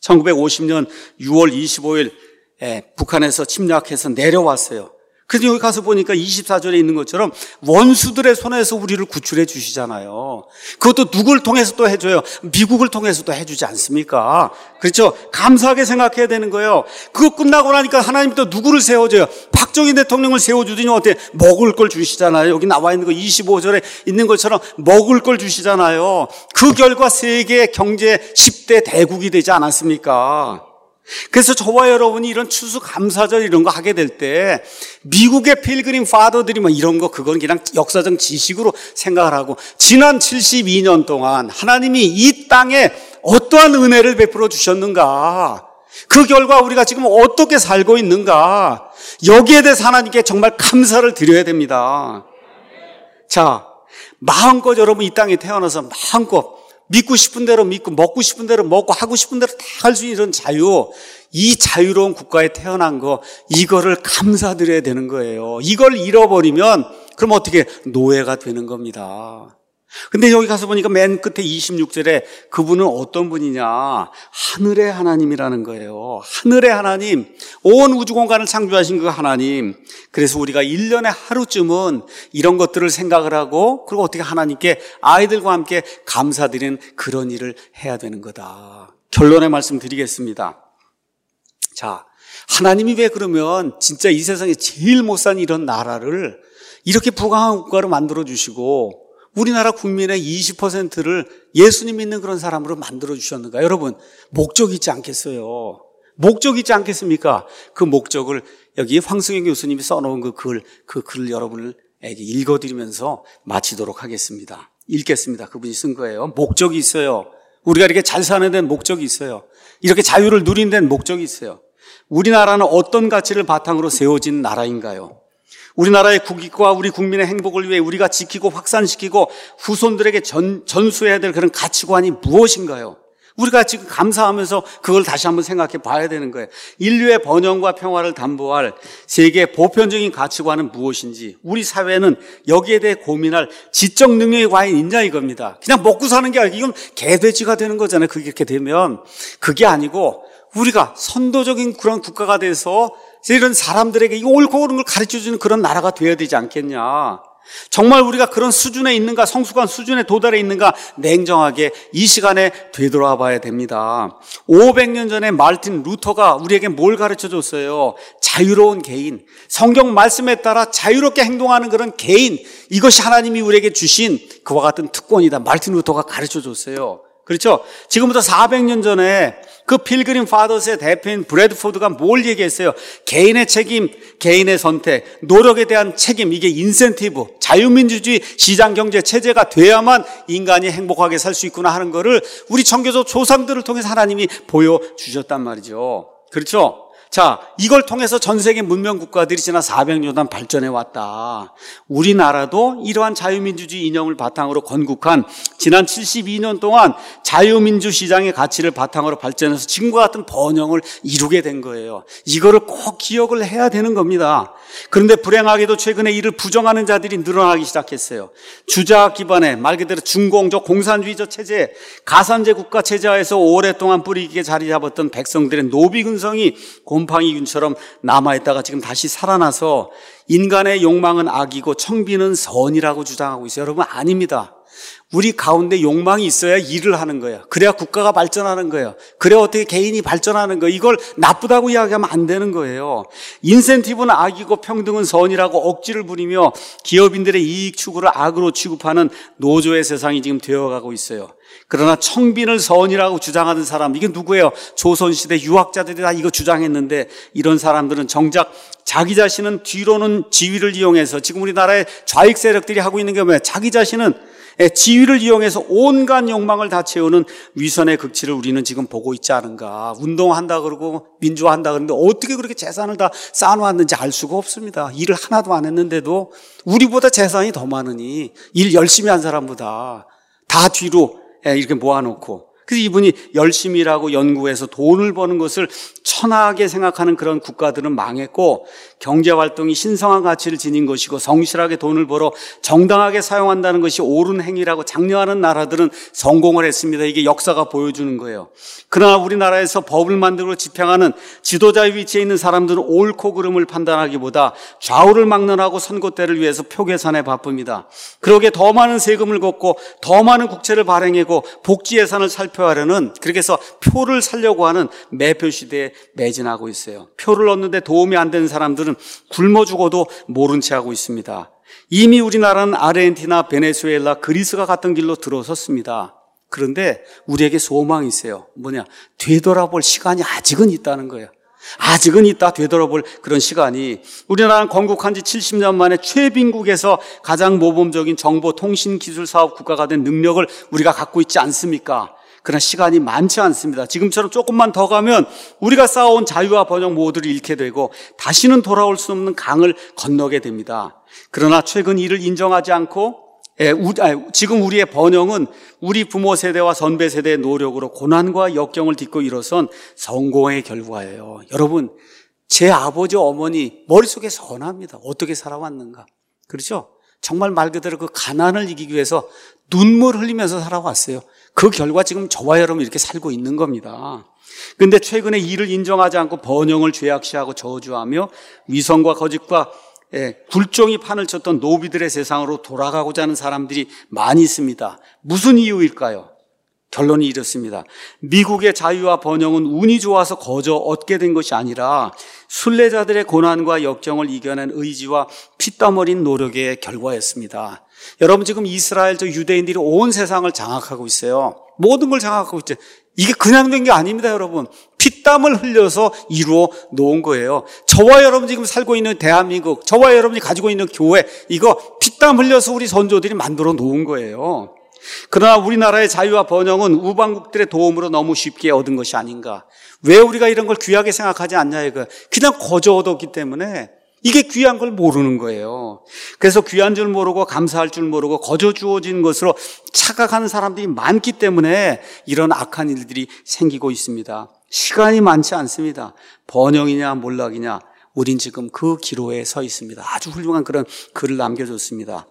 천구백오십 년 유월 이십오일 북한에서 침략해서 내려왔어요. 그래서 여기 가서 보니까 이십사 절에 있는 것처럼 원수들의 손에서 우리를 구출해 주시잖아요. 그것도 누굴 통해서 또 해줘요? 미국을 통해서도 해주지 않습니까? 그렇죠? 감사하게 생각해야 되는 거예요. 그거 끝나고 나니까 하나님 또 누구를 세워줘요? 박정희 대통령을 세워주더니 어때? 먹을 걸 주시잖아요. 여기 나와 있는 거 이십오 절에 있는 것처럼 먹을 걸 주시잖아요. 그 결과 세계 경제 십 대 대국이 되지 않았습니까? 그래서 저와 여러분이 이런 추수감사절 이런 거 하게 될 때 미국의 필그림 파더들이 뭐 이런 거 그건 그냥 역사적 지식으로 생각을 하고 지난 칠십이 년 동안 하나님이 이 땅에 어떠한 은혜를 베풀어 주셨는가, 그 결과 우리가 지금 어떻게 살고 있는가, 여기에 대해서 하나님께 정말 감사를 드려야 됩니다. 자, 마음껏 여러분 이 땅에 태어나서 마음껏 믿고 싶은 대로 믿고 먹고 싶은 대로 먹고 하고 싶은 대로 다 할 수 있는 자유, 이 자유로운 국가에 태어난 거, 이거를 감사드려야 되는 거예요. 이걸 잃어버리면 그럼 어떻게 노예가 되는 겁니다. 근데 여기 가서 보니까 맨 끝에 이십육 절에 그분은 어떤 분이냐, 하늘의 하나님이라는 거예요. 하늘의 하나님, 온 우주 공간을 창조하신 그 하나님. 그래서 우리가 일 년에 하루쯤은 이런 것들을 생각을 하고, 그리고 어떻게 하나님께 아이들과 함께 감사드리는 그런 일을 해야 되는 거다. 결론의 말씀 드리겠습니다. 자, 하나님이 왜 그러면 진짜 이 세상에 제일 못 산 이런 나라를 이렇게 부강한 국가로 만들어주시고 우리나라 국민의 이십 퍼센트를 예수님 믿는 그런 사람으로 만들어주셨는가? 여러분, 목적 있지 않겠어요? 목적 있지 않겠습니까? 그 목적을 여기 황승현 교수님이 써놓은 그 글, 그 글을 여러분에게 읽어드리면서 마치도록 하겠습니다. 읽겠습니다. 그분이 쓴 거예요. 목적이 있어요. 우리가 이렇게 잘 사는 데는 목적이 있어요. 이렇게 자유를 누리는 데는 목적이 있어요. 우리나라는 어떤 가치를 바탕으로 세워진 나라인가요? 우리나라의 국익과 우리 국민의 행복을 위해 우리가 지키고 확산시키고 후손들에게 전, 전수해야 될 그런 가치관이 무엇인가요? 우리가 지금 감사하면서 그걸 다시 한번 생각해 봐야 되는 거예요. 인류의 번영과 평화를 담보할 세계의 보편적인 가치관은 무엇인지, 우리 사회는 여기에 대해 고민할 지적 능력이 과연 있냐 이겁니다. 그냥 먹고 사는 게 아니고 이건 개돼지가 되는 거잖아요. 그게 이렇게 되면. 그게 아니고 우리가 선도적인 그런 국가가 돼서 이런 사람들에게 이 옳고 그른 걸 가르쳐주는 그런 나라가 되어야 되지 않겠냐. 정말 우리가 그런 수준에 있는가, 성숙한 수준에 도달해 있는가, 냉정하게 이 시간에 되돌아 봐야 됩니다. 오백 년 전에 마르틴 루터가 우리에게 뭘 가르쳐줬어요? 자유로운 개인, 성경 말씀에 따라 자유롭게 행동하는 그런 개인, 이것이 하나님이 우리에게 주신 그와 같은 특권이다. 마르틴 루터가 가르쳐줬어요. 그렇죠? 지금부터 사백 년 전에 그 필그림 파더스의 대표인 브래드포드가 뭘 얘기했어요? 개인의 책임, 개인의 선택, 노력에 대한 책임, 이게 인센티브, 자유민주주의 시장경제 체제가 돼야만 인간이 행복하게 살 수 있구나 하는 거를 우리 청교도 조상들을 통해서 하나님이 보여주셨단 말이죠. 그렇죠? 자, 이걸 통해서 전 세계 문명 국가들이 지난 사백 년 동안 발전해 왔다. 우리나라도 이러한 자유민주주의 이념을 바탕으로 건국한 지난 칠십이 년 동안 자유민주 시장의 가치를 바탕으로 발전해서 지금과 같은 번영을 이루게 된 거예요. 이거를 꼭 기억을 해야 되는 겁니다. 그런데 불행하게도 최근에 이를 부정하는 자들이 늘어나기 시작했어요. 주자 기반의 말 그대로 중공적 공산주의적 체제, 가산제 국가 체제하에서 오랫동안 뿌리 깊게 자리 잡았던 백성들의 노비근성이 곰팡이균처럼 남아있다가 지금 다시 살아나서 인간의 욕망은 악이고 청비는 선이라고 주장하고 있어요. 여러분, 아닙니다. 우리 가운데 욕망이 있어야 일을 하는 거예요. 그래야 국가가 발전하는 거예요. 그래야 어떻게 개인이 발전하는 거예요. 이걸 나쁘다고 이야기하면 안 되는 거예요. 인센티브는 악이고 평등은 선이라고 억지를 부리며 기업인들의 이익 추구를 악으로 취급하는 노조의 세상이 지금 되어가고 있어요. 그러나 청빈을 선이라고 주장하는 사람, 이게 누구예요? 조선시대 유학자들이 다 이거 주장했는데, 이런 사람들은 정작 자기 자신은 뒤로는 지위를 이용해서, 지금 우리나라의 좌익 세력들이 하고 있는 게 뭐예요? 자기 자신은 지위를 이용해서 온갖 욕망을 다 채우는 위선의 극치를 우리는 지금 보고 있지 않은가. 운동한다 그러고 민주화한다 그러는데 어떻게 그렇게 재산을 다 쌓아놓았는지 알 수가 없습니다. 일을 하나도 안 했는데도 우리보다 재산이 더 많으니, 일 열심히 한 사람보다 다 뒤로 이렇게 모아놓고, 그래서 이분이 열심히 일하고 연구해서 돈을 버는 것을 천하게 생각하는 그런 국가들은 망했고, 경제활동이 신성한 가치를 지닌 것이고 성실하게 돈을 벌어 정당하게 사용한다는 것이 옳은 행위라고 장려하는 나라들은 성공을 했습니다. 이게 역사가 보여주는 거예요. 그러나 우리나라에서 법을 만들고 집행하는 지도자의 위치에 있는 사람들은 옳고 그름을 판단하기보다 좌우를 막론하고 선거 때를 위해서 표 계산에 바쁩니다. 그러기에 더 많은 세금을 걷고 더 많은 국채를 발행하고 복지 예산을 살펴하려는, 그렇게 해서 표를 살려고 하는 매표 시대에 매진하고 있어요. 표를 얻는데 도움이 안 되는 사람들은 굶어 죽어도 모른 채 하고 있습니다. 이미 우리나라는 아르헨티나, 베네수엘라, 그리스가 같은 길로 들어섰습니다. 그런데 우리에게 소망이 있어요. 뭐냐? 되돌아볼 시간이 아직은 있다는 거예요. 아직은 있다. 되돌아볼 그런 시간이. 우리나라는 건국한 지 칠십 년 만에 최빈국에서 가장 모범적인 정보통신기술사업 국가가 된 능력을 우리가 갖고 있지 않습니까? 그러나 시간이 많지 않습니다. 지금처럼 조금만 더 가면 우리가 쌓아온 자유와 번영 모두를 잃게 되고 다시는 돌아올 수 없는 강을 건너게 됩니다. 그러나 최근 이를 인정하지 않고 예, 우리, 아니, 지금 우리의 번영은 우리 부모 세대와 선배 세대의 노력으로 고난과 역경을 딛고 일어선 성공의 결과예요. 여러분, 제 아버지 어머니 머릿속에 선합니다. 어떻게 살아왔는가. 그렇죠? 정말 말 그대로 그 가난을 이기기 위해서 눈물 흘리면서 살아왔어요. 그 결과 지금 저와 여러분 이렇게 살고 있는 겁니다. 그런데 최근에 이를 인정하지 않고 번영을 죄악시하고 저주하며 위선과 거짓과 예, 굴종이 판을 쳤던 노비들의 세상으로 돌아가고자 하는 사람들이 많이 있습니다. 무슨 이유일까요? 결론이 이렇습니다. 미국의 자유와 번영은 운이 좋아서 거저 얻게 된 것이 아니라 순례자들의 고난과 역경을 이겨낸 의지와 피땀 어린 노력의 결과였습니다. 여러분, 지금 이스라엘 저 유대인들이 온 세상을 장악하고 있어요. 모든 걸 장악하고 있죠. 이게 그냥 된 게 아닙니다, 여러분. 피땀을 흘려서 이루어 놓은 거예요. 저와 여러분 지금 살고 있는 대한민국, 저와 여러분이 가지고 있는 교회, 이거 피땀 흘려서 우리 선조들이 만들어 놓은 거예요. 그러나 우리나라의 자유와 번영은 우방국들의 도움으로 너무 쉽게 얻은 것이 아닌가. 왜 우리가 이런 걸 귀하게 생각하지 않냐, 이거. 그냥 거저 얻었기 때문에 이게 귀한 걸 모르는 거예요. 그래서 귀한 줄 모르고 감사할 줄 모르고 거저 주어진 것으로 착각하는 사람들이 많기 때문에 이런 악한 일들이 생기고 있습니다. 시간이 많지 않습니다. 번영이냐 몰락이냐, 우린 지금 그 기로에 서 있습니다. 아주 훌륭한 그런 글을 남겨줬습니다.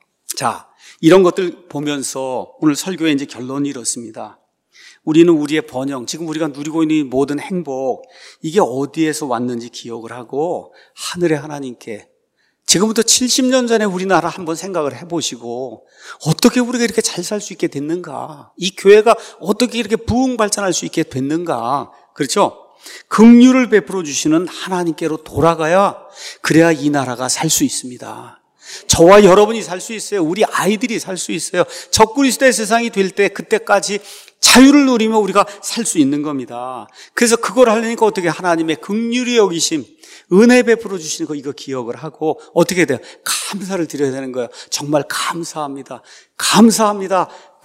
자, 이런 것들 보면서 오늘 설교의 이제 결론이 이렇습니다. 우리는 우리의 번영, 지금 우리가 누리고 있는 모든 행복, 이게 어디에서 왔는지 기억을 하고 하늘의 하나님께, 지금부터 칠십 년 전에 우리나라 한번 생각을 해보시고 어떻게 우리가 이렇게 잘 살 수 있게 됐는가, 이 교회가 어떻게 이렇게 부흥 발전할 수 있게 됐는가. 그렇죠? 긍휼을 베풀어 주시는 하나님께로 돌아가야, 그래야 이 나라가 살 수 있습니다. 저와 여러분이 살 수 있어요. 우리 아이들이 살 수 있어요. 적그리스도의 세상이 될 때, 그때까지 자유를 누리며 우리가 살 수 있는 겁니다. 그래서 그걸 하려니까 어떻게 하나님의 긍휼히 여기심, 은혜 베풀어 주시는 거, 이거 기억을 하고 어떻게 돼요? 감사를 드려야 되는 거예요. 정말 감사합니다. 감사합니다.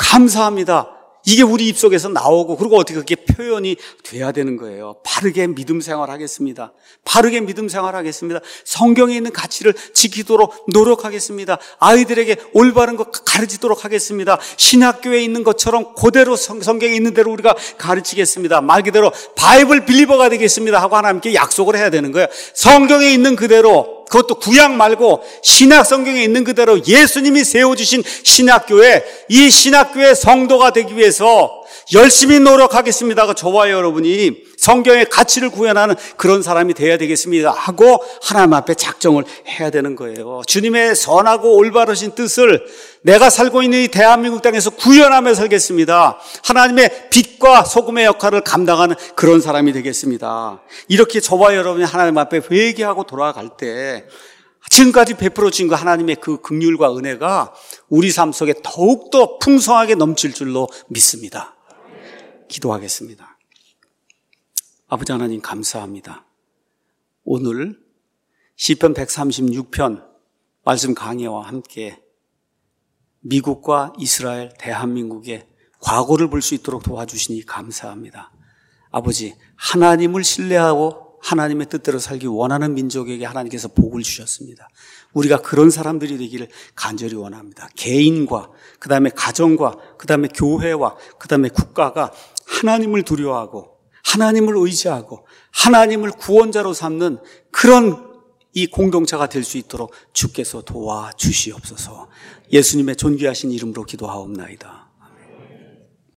감사합니다. 이게 우리 입속에서 나오고, 그리고 어떻게 그게 표현이 돼야 되는 거예요. 바르게 믿음 생활하겠습니다. 바르게 믿음 생활하겠습니다. 성경에 있는 가치를 지키도록 노력하겠습니다. 아이들에게 올바른 것 가르치도록 하겠습니다. 신학교에 있는 것처럼 그대로 성, 성경에 있는 대로 우리가 가르치겠습니다. 말 그대로 바이블 빌리버가 되겠습니다 하고 하나님께 약속을 해야 되는 거예요. 성경에 있는 그대로, 그것도 구약 말고 신약 성경에 있는 그대로 예수님이 세워주신 신학교에, 이 신학교의 성도가 되기 위해서 열심히 노력하겠습니다. 저와 여러분이 성경의 가치를 구현하는 그런 사람이 되어야 되겠습니다 하고 하나님 앞에 작정을 해야 되는 거예요. 주님의 선하고 올바르신 뜻을 내가 살고 있는 이 대한민국 땅에서 구현하며 살겠습니다. 하나님의 빛과 소금의 역할을 감당하는 그런 사람이 되겠습니다. 이렇게 저와 여러분이 하나님 앞에 회개하고 돌아갈 때 지금까지 베풀어 주신 그 하나님의 그 긍휼과 은혜가 우리 삶 속에 더욱더 풍성하게 넘칠 줄로 믿습니다. 기도하겠습니다. 아버지 하나님, 감사합니다. 오늘 시편 백삼십육 편 말씀 강해와 함께 미국과 이스라엘, 대한민국의 과거를 볼 수 있도록 도와주시니 감사합니다. 아버지, 하나님을 신뢰하고 하나님의 뜻대로 살기 원하는 민족에게 하나님께서 복을 주셨습니다. 우리가 그런 사람들이 되기를 간절히 원합니다. 개인과 그 다음에 가정과 그 다음에 교회와 그 다음에 국가가 하나님을 두려워하고 하나님을 의지하고 하나님을 구원자로 삼는 그런 이 공동체가 될 수 있도록 주께서 도와주시옵소서. 예수님의 존귀하신 이름으로 기도하옵나이다.